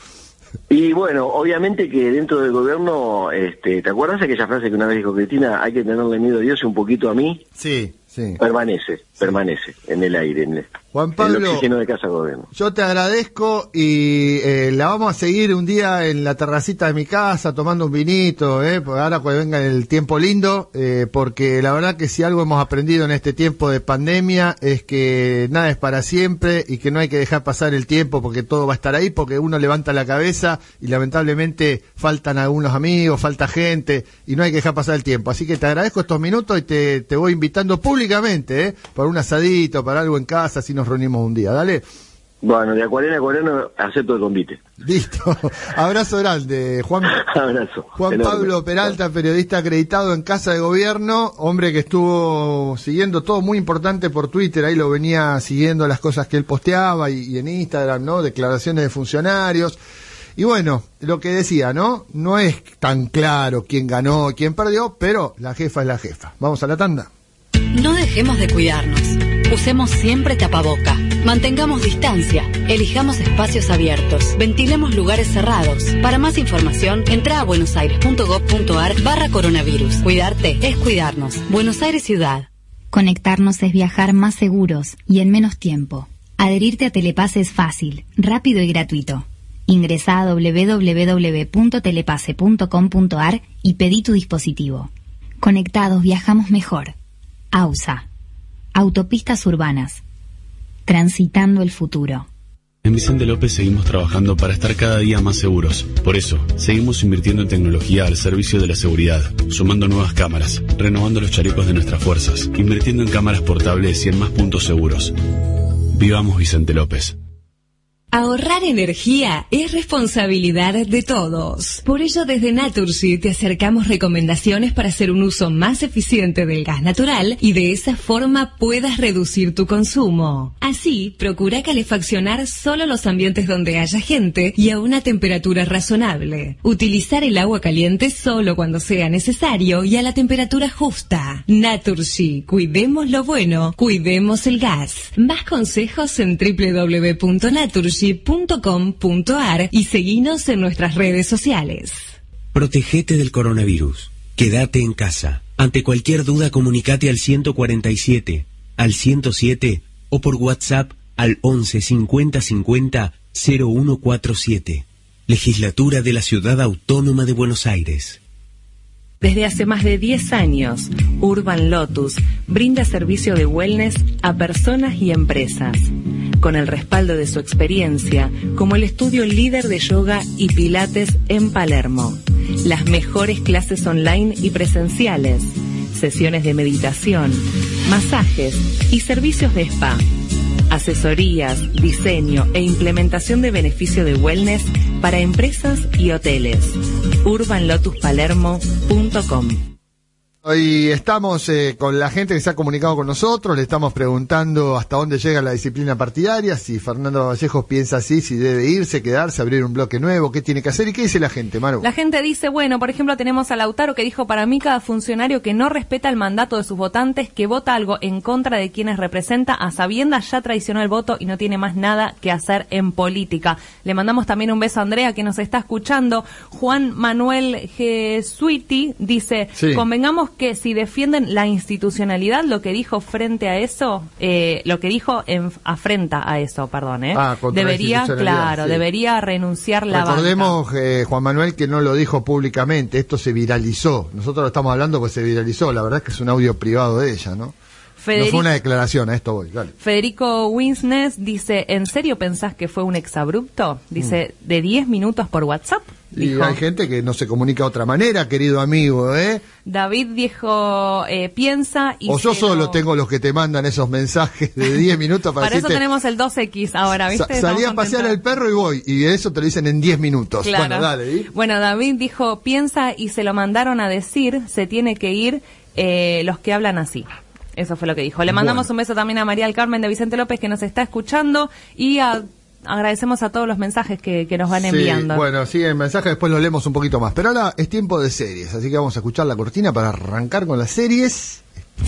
Y bueno, obviamente que dentro del gobierno, este, ¿te acuerdas aquella frase que una vez dijo Cristina, hay que tenerle miedo a Dios y un poquito a mí? Sí, sí. Permanece, permanece en el aire, en el, Juan en Pablo, el oxígeno de casa gobierno. yo te agradezco y eh, la vamos a seguir un día en la terracita de mi casa tomando un vinito, eh, porque ahora cuando venga el tiempo lindo, eh, porque la verdad que si algo hemos aprendido en este tiempo de pandemia es que nada es para siempre y que no hay que dejar pasar el tiempo porque todo va a estar ahí, porque uno levanta la cabeza y lamentablemente faltan algunos amigos, falta gente y no hay que dejar pasar el tiempo. Así que te agradezco estos minutos y te, te voy invitando públicamente, eh, para un asadito, para algo en casa, si nos reunimos un día. Dale. Bueno, de Acuarena a Acuarena acepto el convite. Listo. Abrazo grande, Juan. Abrazo. Juan Enorme. Pablo Peralta, periodista acreditado en Casa de Gobierno, hombre que estuvo siguiendo todo muy importante por Twitter, ahí lo venía siguiendo las cosas que él posteaba y, y en Instagram, ¿no? Declaraciones de funcionarios. Y bueno, lo que decía, ¿no? No es tan claro quién ganó, quién perdió, pero la jefa es la jefa. Vamos a la tanda. No dejemos de cuidarnos. Usemos siempre tapaboca. Mantengamos distancia. Elijamos espacios abiertos. Ventilemos lugares cerrados. Para más información, entra a buenosaires.gov.ar barra coronavirus. Cuidarte es cuidarnos. Buenos Aires Ciudad. Conectarnos es viajar más seguros y en menos tiempo. Adherirte a Telepase es fácil, rápido y gratuito. Ingresá a doble u doble u doble u punto telepase punto com punto ar y pedí tu dispositivo. Conectados viajamos mejor. AUSA. Autopistas urbanas. Transitando el futuro. En Vicente López seguimos trabajando para estar cada día más seguros. Por eso, seguimos invirtiendo en tecnología al servicio de la seguridad, sumando nuevas cámaras, renovando los chalecos de nuestras fuerzas, invirtiendo en cámaras portables y en más puntos seguros. Vivamos Vicente López. Ahorrar energía es responsabilidad de todos. Por ello, desde Naturgy te acercamos recomendaciones para hacer un uso más eficiente del gas natural y de esa forma puedas reducir tu consumo. Así, procura calefaccionar solo los ambientes donde haya gente y a una temperatura razonable. Utilizar el agua caliente solo cuando sea necesario y a la temperatura justa. Naturgy, cuidemos lo bueno, cuidemos el gas. Más consejos en doble u doble u doble u punto naturgy punto com punto ar y seguinos en nuestras redes sociales. Protégete del coronavirus. Quédate en casa. Ante cualquier duda, comunicate al ciento cuarenta y siete, al ciento siete o por WhatsApp al once cincuenta cincuenta cero uno cuarenta y siete. Legislatura de la Ciudad Autónoma de Buenos Aires. Desde hace más de diez años, Urban Lotus brinda servicio de wellness a personas y empresas, con el respaldo de su experiencia como el estudio líder de yoga y pilates en Palermo. Las mejores clases online y presenciales, sesiones de meditación, masajes y servicios de spa. Asesorías, diseño e implementación de beneficio de wellness para empresas y hoteles. urban lotus palermo punto com. Hoy estamos eh, con la gente que se ha comunicado con nosotros, le estamos preguntando hasta dónde llega la disciplina partidaria, si Fernando Vallejos piensa así, si debe irse, quedarse, abrir un bloque nuevo, qué tiene que hacer y qué dice la gente, Maru. La gente dice, bueno, por ejemplo, tenemos a Lautaro que dijo, para mí cada funcionario que no respeta el mandato de sus votantes, que vota algo en contra de quienes representa, a sabiendas ya traicionó el voto y no tiene más nada que hacer en política. Le mandamos también un beso a Andrea que nos está escuchando. Juan Manuel Gesuiti dice, sí. convengamos que si defienden la institucionalidad, lo que dijo frente a eso, eh, lo que dijo en, afrenta a eso, perdón, ¿eh? Ah, contra debería, la institucionalidad, claro, sí. debería renunciar la banca. Recordemos, eh, Juan Manuel, que no lo dijo públicamente, esto se viralizó. Nosotros lo estamos hablando porque se viralizó, la verdad es que es un audio privado de ella, ¿no? Federico, no fue una declaración, a esto voy, dale. Federico Winsness dice, ¿en serio pensás que fue un exabrupto? Dice, mm. de diez minutos por WhatsApp. Y dijo. hay gente que no se comunica de otra manera, querido amigo, ¿eh? David dijo, eh, piensa y... O yo solo lo... tengo los que te mandan esos mensajes de diez minutos para Para decirte, eso tenemos el dos equis ahora, ¿viste? Sa salí a pasear al perro y voy, y eso te lo dicen en diez minutos. Claro. Bueno, dale. ¿sí? Bueno, David dijo, piensa y se lo mandaron a decir, se tiene que ir eh, los que hablan así. Eso fue lo que dijo. Le mandamos bueno. un beso también a María del Carmen de Vicente López, que nos está escuchando, y a, agradecemos a todos los mensajes que, que nos van enviando. Sí, bueno, siguen mensajes, después los leemos un poquito más. Pero ahora es tiempo de series, así que vamos a escuchar la cortina para arrancar con las series.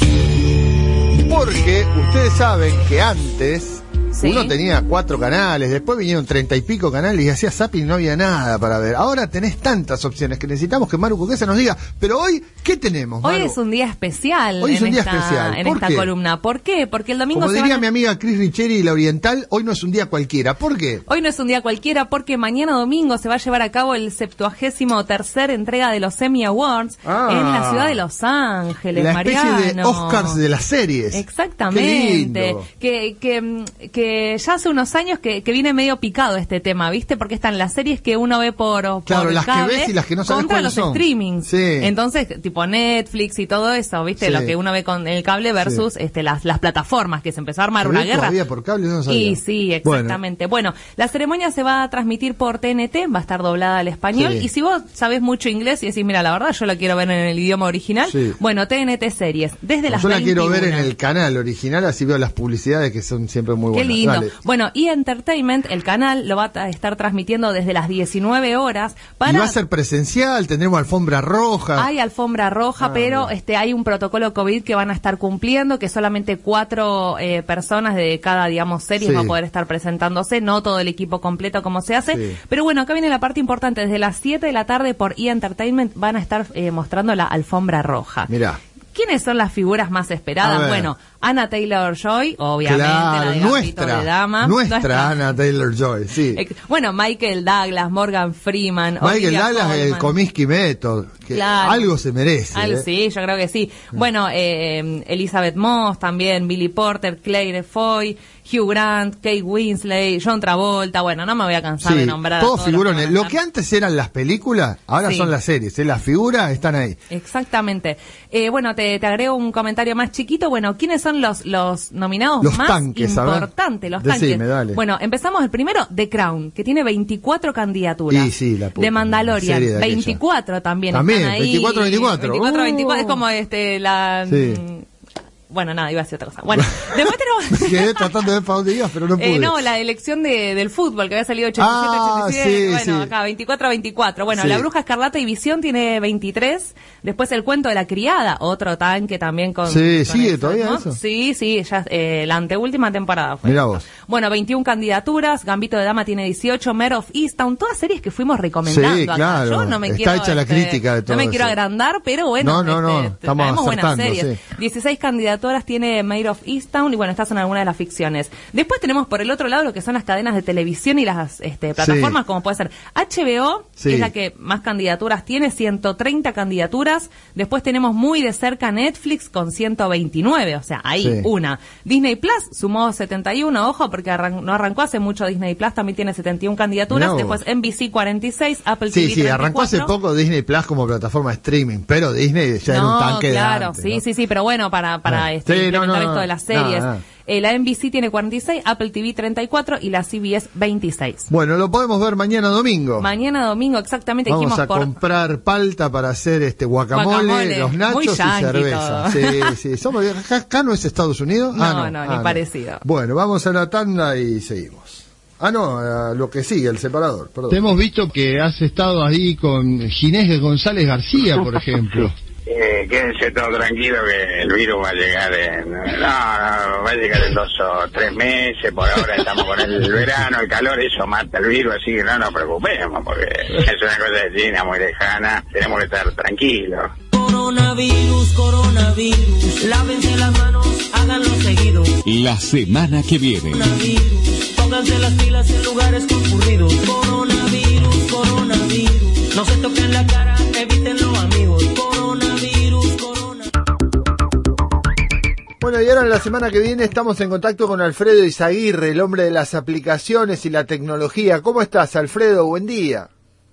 Porque ustedes saben que antes... ¿Sí? Uno tenía cuatro canales, después vinieron treinta y pico canales y hacía zapping y no había nada para ver. Ahora tenés tantas opciones que necesitamos que Maru Cuquesa nos diga, pero hoy, ¿qué tenemos, Maru? Hoy es un día especial. Hoy es un en día esta, especial. En ¿Por esta qué? columna. ¿Por qué? Porque el domingo Como se diría van a... mi amiga Cris Richeri y la Oriental, hoy no es un día cualquiera. ¿Por qué? Hoy no es un día cualquiera porque mañana domingo se va a llevar a cabo el septuagésimo tercer entrega de los Emmy Awards ah, en la ciudad de Los Ángeles, la especie Mariano. de Oscars de las series. Exactamente. Que, que, que ya hace unos años que, que viene medio picado este tema, ¿viste? Porque están las series que uno ve por, por claro, las cable que ves y las que no sabes contra cuáles los son. streamings. Sí. Entonces, tipo Netflix y todo eso, ¿viste? Sí. Lo que uno ve con el cable versus sí. este las, las plataformas, que se empezó a armar una guerra. Todavía por cable no sabía. Y sí, exactamente. Bueno. bueno, la ceremonia se va a transmitir por T N T, va a estar doblada al español. Sí. Y si vos sabés mucho inglés y decís, mira, la verdad, yo la quiero ver en el idioma original, sí. bueno, T N T Series, desde las yo la veintiuna. Quiero ver en el canal original, así veo las publicidades que son siempre muy buenas. Qué lindo. Dale. Bueno, y Entertainment, el canal, lo va a estar transmitiendo desde las diecinueve horas. Para... Y va a ser presencial, tendremos alfombra roja. Hay alfombra roja, ah, pero bien. este hay un protocolo COVID que van a estar cumpliendo, que solamente cuatro eh, personas de cada, digamos, series sí. va a poder estar presentándose, no todo el equipo completo como se hace. Sí. Pero bueno, acá viene la parte importante. Desde las siete de la tarde por E! Entertainment van a estar eh, mostrando la alfombra roja. Mirá. ¿Quiénes son las figuras más esperadas? Bueno, Anna Taylor-Joy, obviamente, claro, la de nuestra, de Dama. Nuestra, nuestra Anna Taylor-Joy, sí. Bueno, Michael Douglas, Morgan Freeman, Michael Olivia Douglas, Colman. el Comiskey Method, que claro. algo se merece. Algo, ¿eh? Sí, yo creo que sí. Bueno, eh, Elizabeth Moss también, Billy Porter, Claire Foy, Hugh Grant, Kate Winslet, John Travolta, bueno, no me voy a cansar sí, de nombrar todos a todos figurones. Lo que, Lo que antes eran las películas, ahora sí. son las series, ¿eh? Las figuras están ahí. Exactamente. Eh, bueno, te, te agrego un comentario más chiquito. Bueno, ¿quiénes son los, los nominados los más tanques, importantes? Los Decime, tanques. dale. Bueno, empezamos el primero, The Crown, que tiene veinticuatro candidaturas. Sí, sí, la puta, de Mandalorian, de veinticuatro también. También, están ahí. veinticuatro veinticuatro. veinticuatro veinticuatro, Uh. es como este, la... Sí. Bueno, nada, iba a decir otra cosa. Bueno, después tenemos... Me quedé tratando de ver para dónde ibas, pero no pude. Eh, no, la elección de, del fútbol, que había salido ochenta y siete, ah, ochenta y siete. Sí, bueno, sí. acá veinticuatro a veinticuatro. Bueno, sí. La Bruja Escarlata y Visión tiene veintitrés. Después El Cuento de la Criada, otro tanque también con... Sí, con sigue eso, todavía ¿no? eso. Sí, sí, ya eh, la anteúltima temporada fue. Mirá vos. Bueno, veintiuna candidaturas, Gambito de Dama tiene dieciocho, Mare of Easttown, todas series que fuimos recomendando sí, acá. claro. Yo no me Está quiero... hecha la este, crítica de todo No me eso. quiero agrandar, pero bueno, no, no, no. Este, Estamos tenemos buenas series. Sí. dieciséis candidaturas tiene Mare of Easttown y bueno, estas son algunas de las ficciones. Después tenemos por el otro lado lo que son las cadenas de televisión y las este, plataformas, sí. como puede ser H B O, sí. que es la que más candidaturas tiene, ciento treinta candidaturas. Después tenemos muy de cerca Netflix con ciento veintinueve, o sea, ahí sí. una. Disney Plus sumó setenta y uno, ojo, porque arran no arrancó hace mucho Disney Plus, también tiene setenta y una candidaturas. No. Después N B C cuarenta y seis, Apple sí, T V sí, treinta y cuatro. Arrancó hace poco Disney Plus como plataforma de streaming, pero Disney ya no, era un tanque claro, de antes, sí, ¿no? sí, sí, pero bueno, para, para ah. este, sí, implementar no, no, esto de las series. No, no. Eh, la N B C tiene cuarenta y seis, Apple T V treinta y cuatro y la C B S veintiséis. Bueno, lo podemos ver mañana domingo. Mañana domingo, exactamente. Vamos dijimos a por... comprar palta para hacer este guacamole, guacamole. los nachos y cerveza. Sí, sí. Somos, acá, acá no es Estados Unidos. No, ah, no, no, ah, ni parecido. No. Bueno, vamos a la tanda y seguimos. Ah, no, a lo que sigue, el separador. Perdón. Te hemos visto que has estado ahí con Ginés González García, por ejemplo. Eh, quédense todo tranquilo que el virus va a llegar en, no, no, va a llegar en dos o tres meses, por ahora estamos con el verano, el calor, eso mata el virus, así que no nos preocupemos, porque es una cosa de China muy lejana, tenemos que estar tranquilos. Coronavirus, coronavirus, lávense las manos, háganlo seguido. La semana que viene. Coronavirus, pónganse las pilas en lugares concurridos. Coronavirus, coronavirus, no se toquen la cara, evítenlo amigos. Coronavirus, coronavirus. Bueno, y ahora en la semana que viene estamos en contacto con Alfredo Izaguirre, el hombre de las aplicaciones y la tecnología. ¿Cómo estás, Alfredo? Buen día.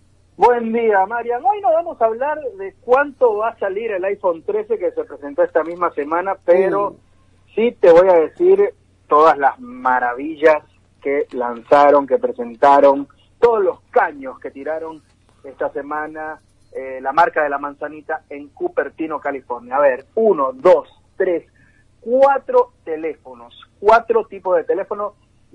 Buen día, Marian. Hoy nos vamos a hablar de cuánto va a salir el iPhone trece que se presentó esta misma semana, pero uh. sí te voy a decir todas las maravillas que lanzaron, que presentaron, todos los caños que tiraron esta semana eh, la marca de la manzanita en Cupertino, California. A ver, uno, dos, tres, cuatro teléfonos, cuatro tipos de teléfonos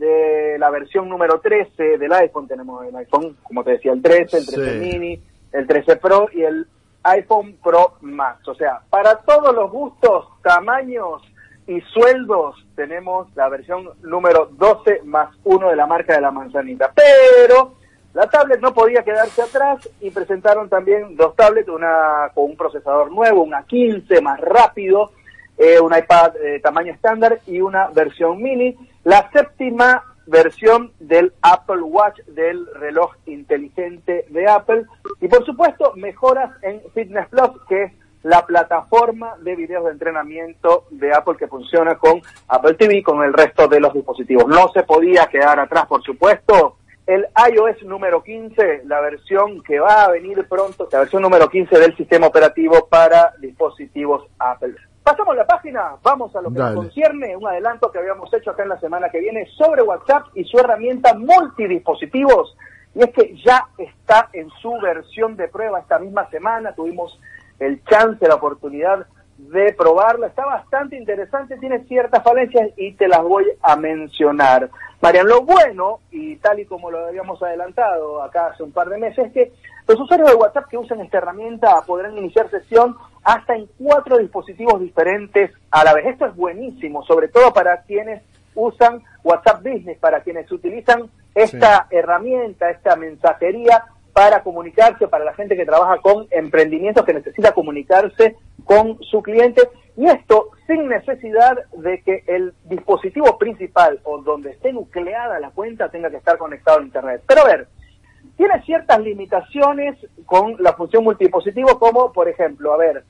de la versión número trece del iPhone. Tenemos el iPhone, como te decía, el trece, el trece sí. Mini, el trece Pro y el iPhone Pro Max. O sea, para todos los gustos, tamaños y sueldos, tenemos la versión número doce más uno de la marca de la manzanita. Pero la tablet no podía quedarse atrás y presentaron también dos tablets, una con un procesador nuevo, una quince más rápido, eh, un iPad eh, tamaño estándar y una versión mini. La séptima versión del Apple Watch, del reloj inteligente de Apple. Y por supuesto, mejoras en Fitness Plus, que es la plataforma de videos de entrenamiento de Apple que funciona con Apple T V, con el resto de los dispositivos. No se podía quedar atrás, por supuesto, el iOS número quince, la versión que va a venir pronto, la versión número quince del sistema operativo para dispositivos Apple. Pasamos la página, vamos a lo que Dale. nos concierne, un adelanto que habíamos hecho acá en la semana que viene sobre WhatsApp y su herramienta multidispositivos, y es que ya está en su versión de prueba esta misma semana. Tuvimos el chance, la oportunidad de probarla, está bastante interesante, tiene ciertas falencias y te las voy a mencionar. Marian, lo bueno, y tal y como lo habíamos adelantado acá hace un par de meses, es que los usuarios de WhatsApp que usan esta herramienta podrán iniciar sesión hasta en cuatro dispositivos diferentes a la vez. Esto es buenísimo, sobre todo para quienes usan WhatsApp Business, para quienes utilizan esta sí. herramienta, esta mensajería para comunicarse, para la gente que trabaja con emprendimientos, que necesita comunicarse con su cliente, y esto sin necesidad de que el dispositivo principal o donde esté nucleada la cuenta tenga que estar conectado a Internet. Pero a ver, tiene ciertas limitaciones con la función multidispositivo, como por ejemplo, a ver,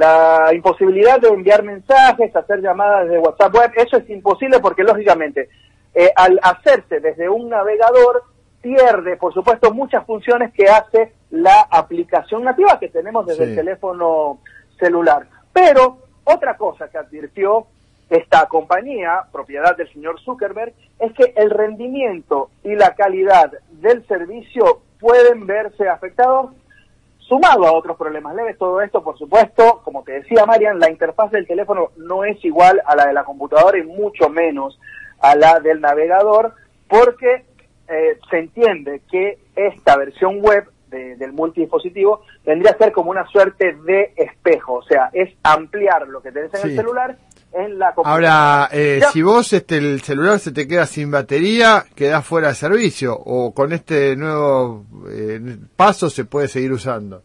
la imposibilidad de enviar mensajes, hacer llamadas desde WhatsApp Web. Eso es imposible porque lógicamente eh, al hacerse desde un navegador pierde, por supuesto, muchas funciones que hace la aplicación nativa que tenemos desde sí. el teléfono celular. Pero otra cosa que advirtió esta compañía, propiedad del señor Zuckerberg, es que el rendimiento y la calidad del servicio pueden verse afectados, sumado a otros problemas leves. Todo esto, por supuesto, como te decía Marian, la interfaz del teléfono no es igual a la de la computadora y mucho menos a la del navegador, porque eh, se entiende que esta versión web de, del multidispositivo vendría a ser como una suerte de espejo, o sea, es ampliar lo que tenés en sí. el celular en la computadora. Ahora, eh, si vos este el celular se te queda sin batería, quedás fuera de servicio, o con este nuevo eh, paso se puede seguir usando.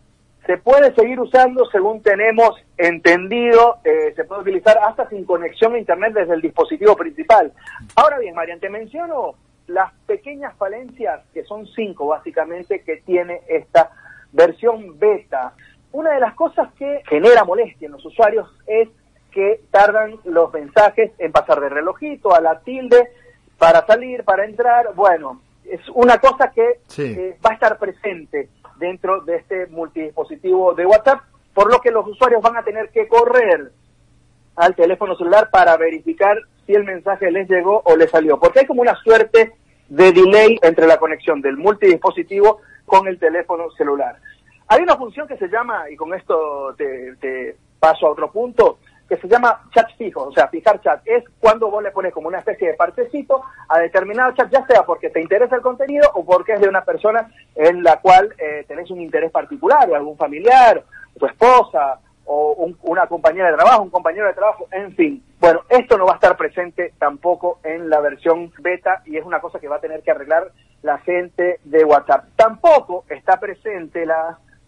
Se puede seguir usando, según tenemos entendido, eh, se puede utilizar hasta sin conexión a Internet desde el dispositivo principal. Ahora bien, Marian, te menciono las pequeñas falencias, que son cinco básicamente, que tiene esta versión beta. Una de las cosas que genera molestia en los usuarios es que tardan los mensajes en pasar de relojito a la tilde para salir, para entrar. Bueno, es una cosa que sí. eh, va a estar presente dentro de este multidispositivo de WhatsApp, por lo que los usuarios van a tener que correr al teléfono celular para verificar si el mensaje les llegó o les salió, porque hay como una suerte de delay entre la conexión del multidispositivo con el teléfono celular. Hay una función que se llama, y con esto te, te paso a otro punto, que se llama chat fijo, o sea, fijar chat. Es cuando vos le pones como una especie de parchecito a determinado chat, ya sea porque te interesa el contenido o porque es de una persona en la cual eh, tenés un interés particular, o algún familiar, tu esposa, o un, una compañera de trabajo, un compañero de trabajo, en fin. Bueno, esto no va a estar presente tampoco en la versión beta y es una cosa que va a tener que arreglar la gente de WhatsApp. Tampoco está presente la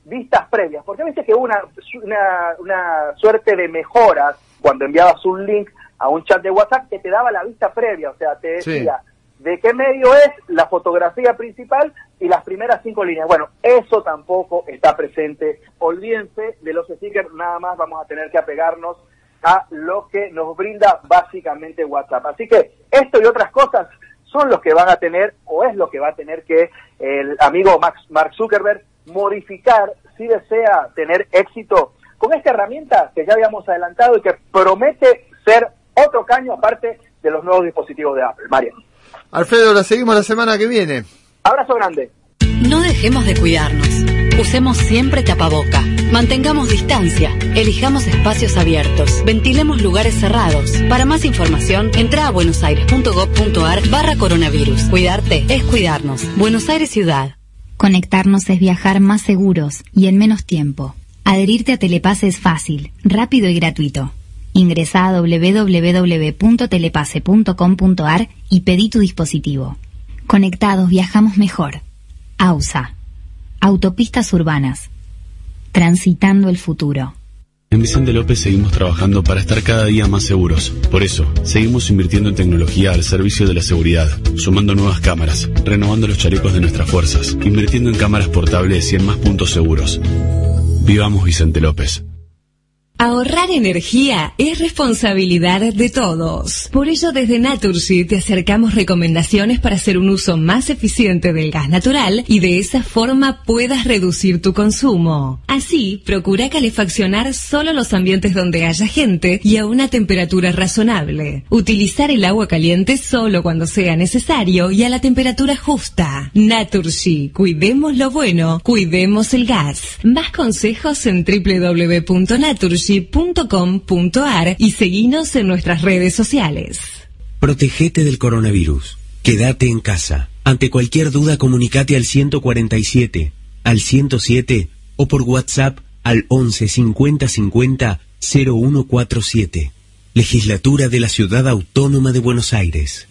vistas previas, porque a veces que hubo una, una, una suerte de mejoras cuando enviabas un link a un chat de WhatsApp que te daba la vista previa, o sea, te decía sí. de qué medio es la fotografía principal y las primeras cinco líneas. Bueno, eso tampoco está presente. Olvídense de los stickers, nada más vamos a tener que apegarnos a lo que nos brinda básicamente WhatsApp. Así que esto y otras cosas son los que van a tener, o es lo que va a tener que el amigo Max, Mark Zuckerberg modificar si desea tener éxito con esta herramienta que ya habíamos adelantado y que promete ser otro caño aparte de los nuevos dispositivos de Apple. Mario. Alfredo, la seguimos la semana que viene. Abrazo grande. No dejemos de cuidarnos. Usemos siempre tapaboca. Mantengamos distancia. Elijamos espacios abiertos. Ventilemos lugares cerrados. Para más información, entra a buenosaires.gov.ar barra coronavirus. Cuidarte es cuidarnos. Buenos Aires Ciudad. Conectarnos es viajar más seguros y en menos tiempo. Adherirte a Telepase es fácil, rápido y gratuito. Ingresá a doble u doble u doble u punto telepase punto com punto a r y pedí tu dispositivo. Conectados viajamos mejor. AUSA. Autopistas urbanas. Transitando el futuro. En Vicente López seguimos trabajando para estar cada día más seguros. Por eso, seguimos invirtiendo en tecnología al servicio de la seguridad, sumando nuevas cámaras, renovando los chalecos de nuestras fuerzas, invirtiendo en cámaras portables y en más puntos seguros. Vivamos Vicente López. Ahorrar energía es responsabilidad de todos. Por ello, desde Naturgy te acercamos recomendaciones para hacer un uso más eficiente del gas natural y de esa forma puedas reducir tu consumo. Así, procura calefaccionar solo los ambientes donde haya gente y a una temperatura razonable. Utilizar el agua caliente solo cuando sea necesario y a la temperatura justa. Naturgy, cuidemos lo bueno, cuidemos el gas. Más consejos en doble u doble u doble u punto naturgy punto com punto a r y seguinos en nuestras redes sociales. Protegete del coronavirus. Quédate en casa. Ante cualquier duda, comunicate al ciento cuarenta y siete, al ciento siete o por WhatsApp al once cincuenta cincuenta cero uno cuarenta y siete. Legislatura de la Ciudad Autónoma de Buenos Aires.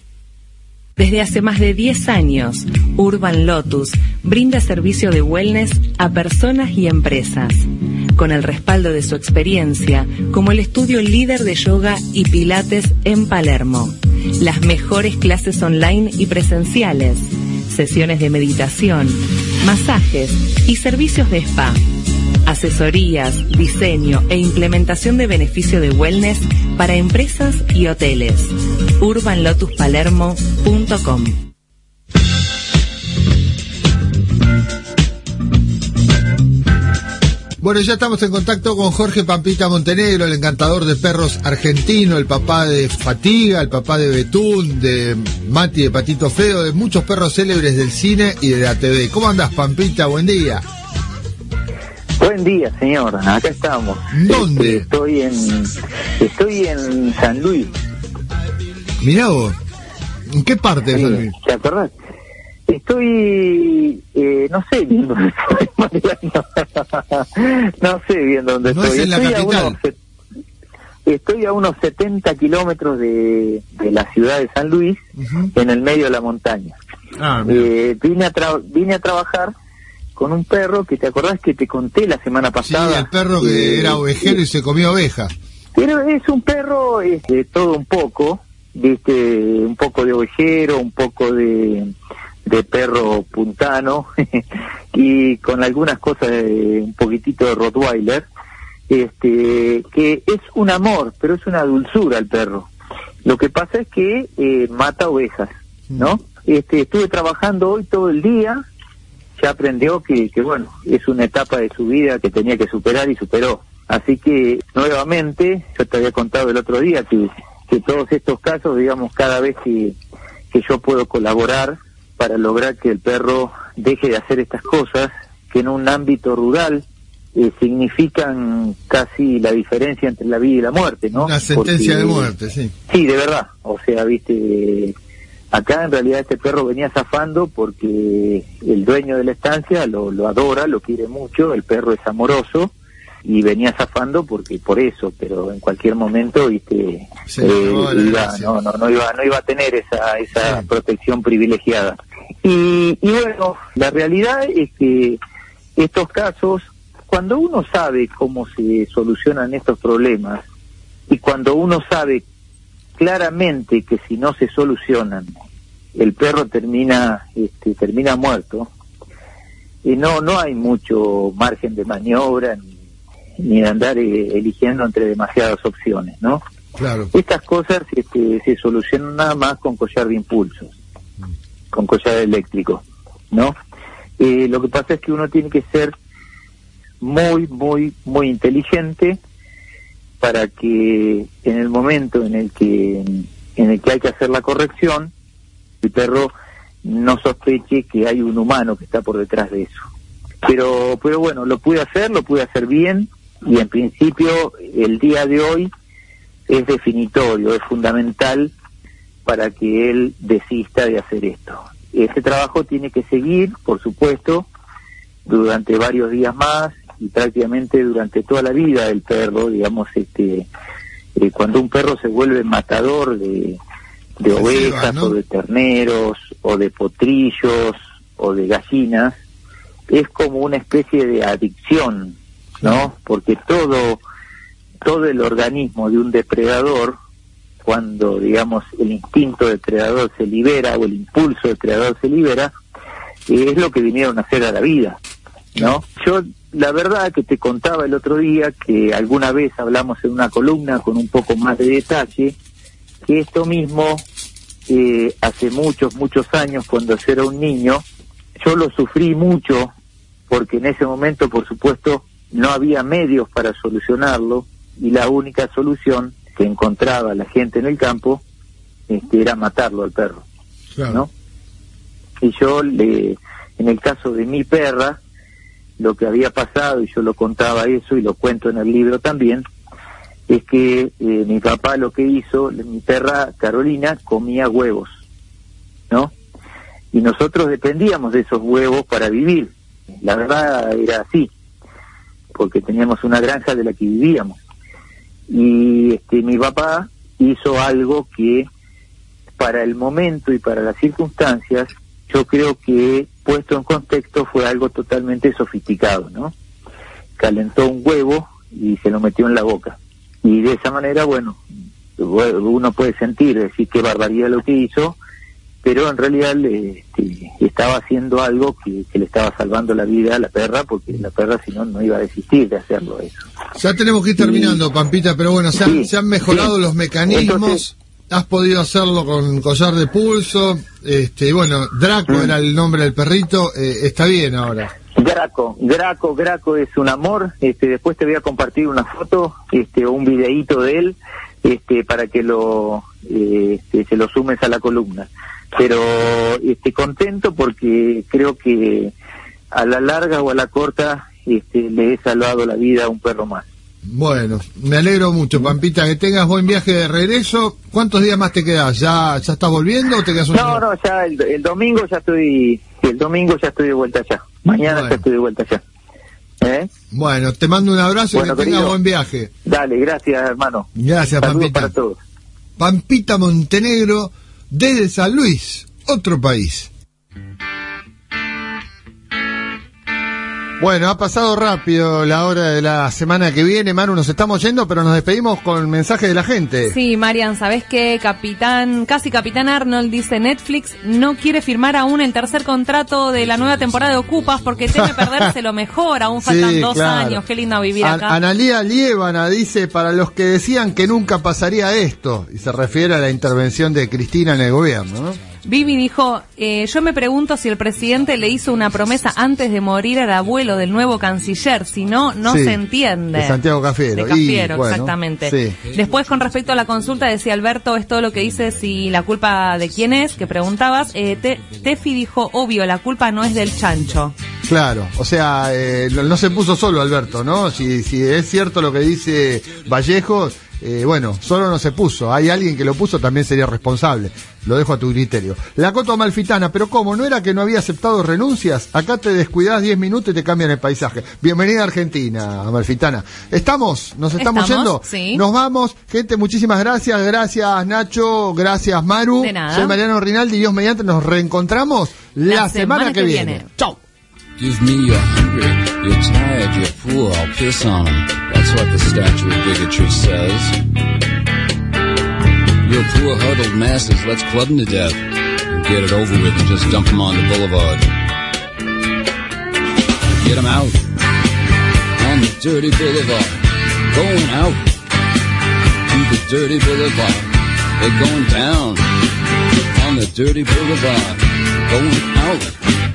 Desde hace más de diez años, Urban Lotus brinda servicio de wellness a personas y empresas, con el respaldo de su experiencia como el estudio líder de yoga y pilates en Palermo. Las mejores clases online y presenciales, sesiones de meditación, masajes y servicios de spa. Asesorías, diseño e implementación de beneficio de wellness para empresas y hoteles. urban lotus palermo punto com. Bueno, ya estamos en contacto con Jorge Pampita Montenegro, el encantador de perros argentino, el papá de Fatiga, el papá de Betún, de Mati, de Patito Feo, de muchos perros célebres del cine y de la T V. ¿Cómo andás, Pampita? Buen día. Buen día, señor. Acá estamos. ¿Dónde? Este, estoy en estoy en San Luis. Mirá vos. ¿En qué parte de San Luis? ¿Te acordás? Estoy, eh, no sé bien dónde estoy, Mariano. No sé bien dónde no estoy. Es en la estoy capital. A unos, estoy a unos setenta kilómetros de, de la ciudad de San Luis, uh-huh. en el medio de la montaña. Ah, eh, vine, a tra- vine a trabajar con un perro que te acordás que te conté la semana pasada. Sí, el perro que eh, era ovejero eh, y se comió oveja. Pero es un perro este, todo un poco, viste, un poco de ovejero, un poco de, de perro puntano y con algunas cosas de un poquitito de Rottweiler, este, que es un amor, pero es una dulzura el perro. Lo que pasa es que eh, mata ovejas, ¿no? Este, estuve trabajando hoy todo el día. Ya aprendió que, que, bueno, es una etapa de su vida que tenía que superar y superó. Así que, nuevamente, yo te había contado el otro día que, que todos estos casos, digamos, cada vez que, que yo puedo colaborar para lograr que el perro deje de hacer estas cosas, que en un ámbito rural eh, significan casi la diferencia entre la vida y la muerte, ¿no? Una sentencia Porque, de muerte, sí. Sí, de verdad. O sea, viste... Acá en realidad este perro venía zafando porque el dueño de la estancia lo, lo adora, lo quiere mucho, el perro es amoroso y venía zafando porque por eso, pero en cualquier momento, viste, sí, eh, no, iba, no, no, no iba, no iba a tener esa, esa sí. protección privilegiada. Y, y bueno, la realidad es que estos casos cuando uno sabe cómo se solucionan estos problemas y cuando uno sabe claramente que si no se solucionan el perro termina este, termina muerto, y no no hay mucho margen de maniobra ni, ni de andar eh, eligiendo entre demasiadas opciones, ¿no? Claro. Estas cosas este, se solucionan nada más con collar de impulsos, con collar eléctrico, ¿no? Eh, lo que pasa es que uno tiene que ser muy, muy, muy inteligente para que en el momento en el que en el que hay que hacer la corrección, el perro no sospeche que hay un humano que está por detrás de eso. Pero, pero bueno, lo pude hacer, lo pude hacer bien, y en principio el día de hoy es definitorio, es fundamental para que él desista de hacer esto. Ese trabajo tiene que seguir, por supuesto, durante varios días más y prácticamente durante toda la vida del perro, digamos, este, eh, cuando un perro se vuelve matador de, de ovejas, ¿no?, o de terneros, o de potrillos, o de gallinas, es como una especie de adicción, ¿no? Porque todo, todo el organismo de un depredador, cuando, digamos, el instinto depredador se libera o el impulso depredador se libera, eh, es lo que vinieron a hacer a la vida, ¿no? Yo, la verdad que te contaba el otro día, que alguna vez hablamos en una columna con un poco más de detalle, que esto mismo, eh, hace muchos, muchos años, cuando yo era un niño, yo lo sufrí mucho, porque en ese momento, por supuesto, no había medios para solucionarlo, y la única solución que encontraba la gente en el campo este, era matarlo al perro, claro, ¿no? Y yo, le, en el caso de mi perra, lo que había pasado, y yo lo contaba eso, y lo cuento en el libro también, es que eh, mi papá lo que hizo, mi perra Carolina comía huevos, ¿no? Y nosotros dependíamos de esos huevos para vivir. La verdad era así, porque teníamos una granja de la que vivíamos. Y este, mi papá hizo algo que para el momento y para las circunstancias, yo creo que puesto en contexto fue algo totalmente sofisticado, ¿no? Calentó un huevo y se lo metió en la boca. Y de esa manera, bueno, uno puede sentir, decir qué barbaridad lo que hizo, pero en realidad este, estaba haciendo algo que, que le estaba salvando la vida a la perra, porque la perra si no, no iba a desistir de hacerlo eso. Ya tenemos que ir terminando, y, Pampita, pero bueno, se han, sí, se han mejorado sí. los mecanismos. Entonces, has podido hacerlo con collar de pulso, este, y bueno, Draco mm. era el nombre del perrito, eh, está bien ahora. Graco, Graco, Graco es un amor. Este, después te voy a compartir una foto, este, o un videíto de él, este, para que lo, eh, este, se lo sumes a la columna. Pero, este, contento porque creo que a la larga o a la corta, este, le he salvado la vida a un perro más. Bueno, me alegro mucho, Pampita, que tengas buen viaje de regreso. ¿Cuántos días más te quedas? ¿Ya ya estás volviendo o te quedas un No, no, ya el, el domingo ya estoy, el domingo ya estoy de vuelta allá. Mañana bueno. ya estoy de vuelta allá. ¿Eh? Bueno, te mando un abrazo bueno, y que tengas buen viaje. Dale, gracias, hermano. Gracias, Saludos Pampita. para todos. Pampita Montenegro, desde San Luis, otro país. Bueno, ha pasado rápido la hora de la semana que viene, Manu, nos estamos yendo, pero nos despedimos con mensaje de la gente. Sí, Marian, ¿sabés qué? Capitán, casi Capitán Arnold dice, Netflix no quiere firmar aún el tercer contrato de la nueva temporada de Ocupas porque teme perderse lo mejor, aún faltan sí, dos claro. años, qué lindo vivir acá. An- Analía Liébana dice, para los que decían que nunca pasaría esto, y se refiere a la intervención de Cristina en el gobierno, ¿no? Vivi dijo, eh, yo me pregunto si el presidente le hizo una promesa antes de morir al abuelo del nuevo canciller, si no, no sí, se entiende. De Santiago Cafiero. De Cafiero, y, bueno, exactamente. Sí. Después, con respecto a la consulta, decía Alberto, es todo lo que dice, si la culpa de quién es, que preguntabas. Eh, Te, Tefi dijo, obvio, la culpa no es del chancho. Claro, o sea, eh, no, no se puso solo Alberto, ¿no? Si, si es cierto lo que dice Vallejo, eh, bueno, solo no se puso. Hay alguien que lo puso, también sería responsable. Lo dejo a tu criterio. La Coto Amalfitana, pero ¿cómo? ¿No era que no había aceptado renuncias? Acá te descuidás diez minutos y te cambian el paisaje. Bienvenida a Argentina, Amalfitana. ¿Estamos? ¿Nos estamos, ¿Estamos? yendo? Sí. Nos vamos. Gente, muchísimas gracias. Gracias, Nacho. Gracias, Maru. De nada. Soy Mariano Rinaldi y Dios mediante nos reencontramos la, la semana, semana que, que viene. viene. Chau. Give me your hungry, you're tired, you're poor, I'll piss on 'em. That's what the statue of bigotry says. You're poor huddled masses, let's club 'em to death. And get it over with and just dump 'em on the boulevard. Get 'em out on the dirty boulevard. Going out to the dirty boulevard. They're going down on the dirty boulevard. Going out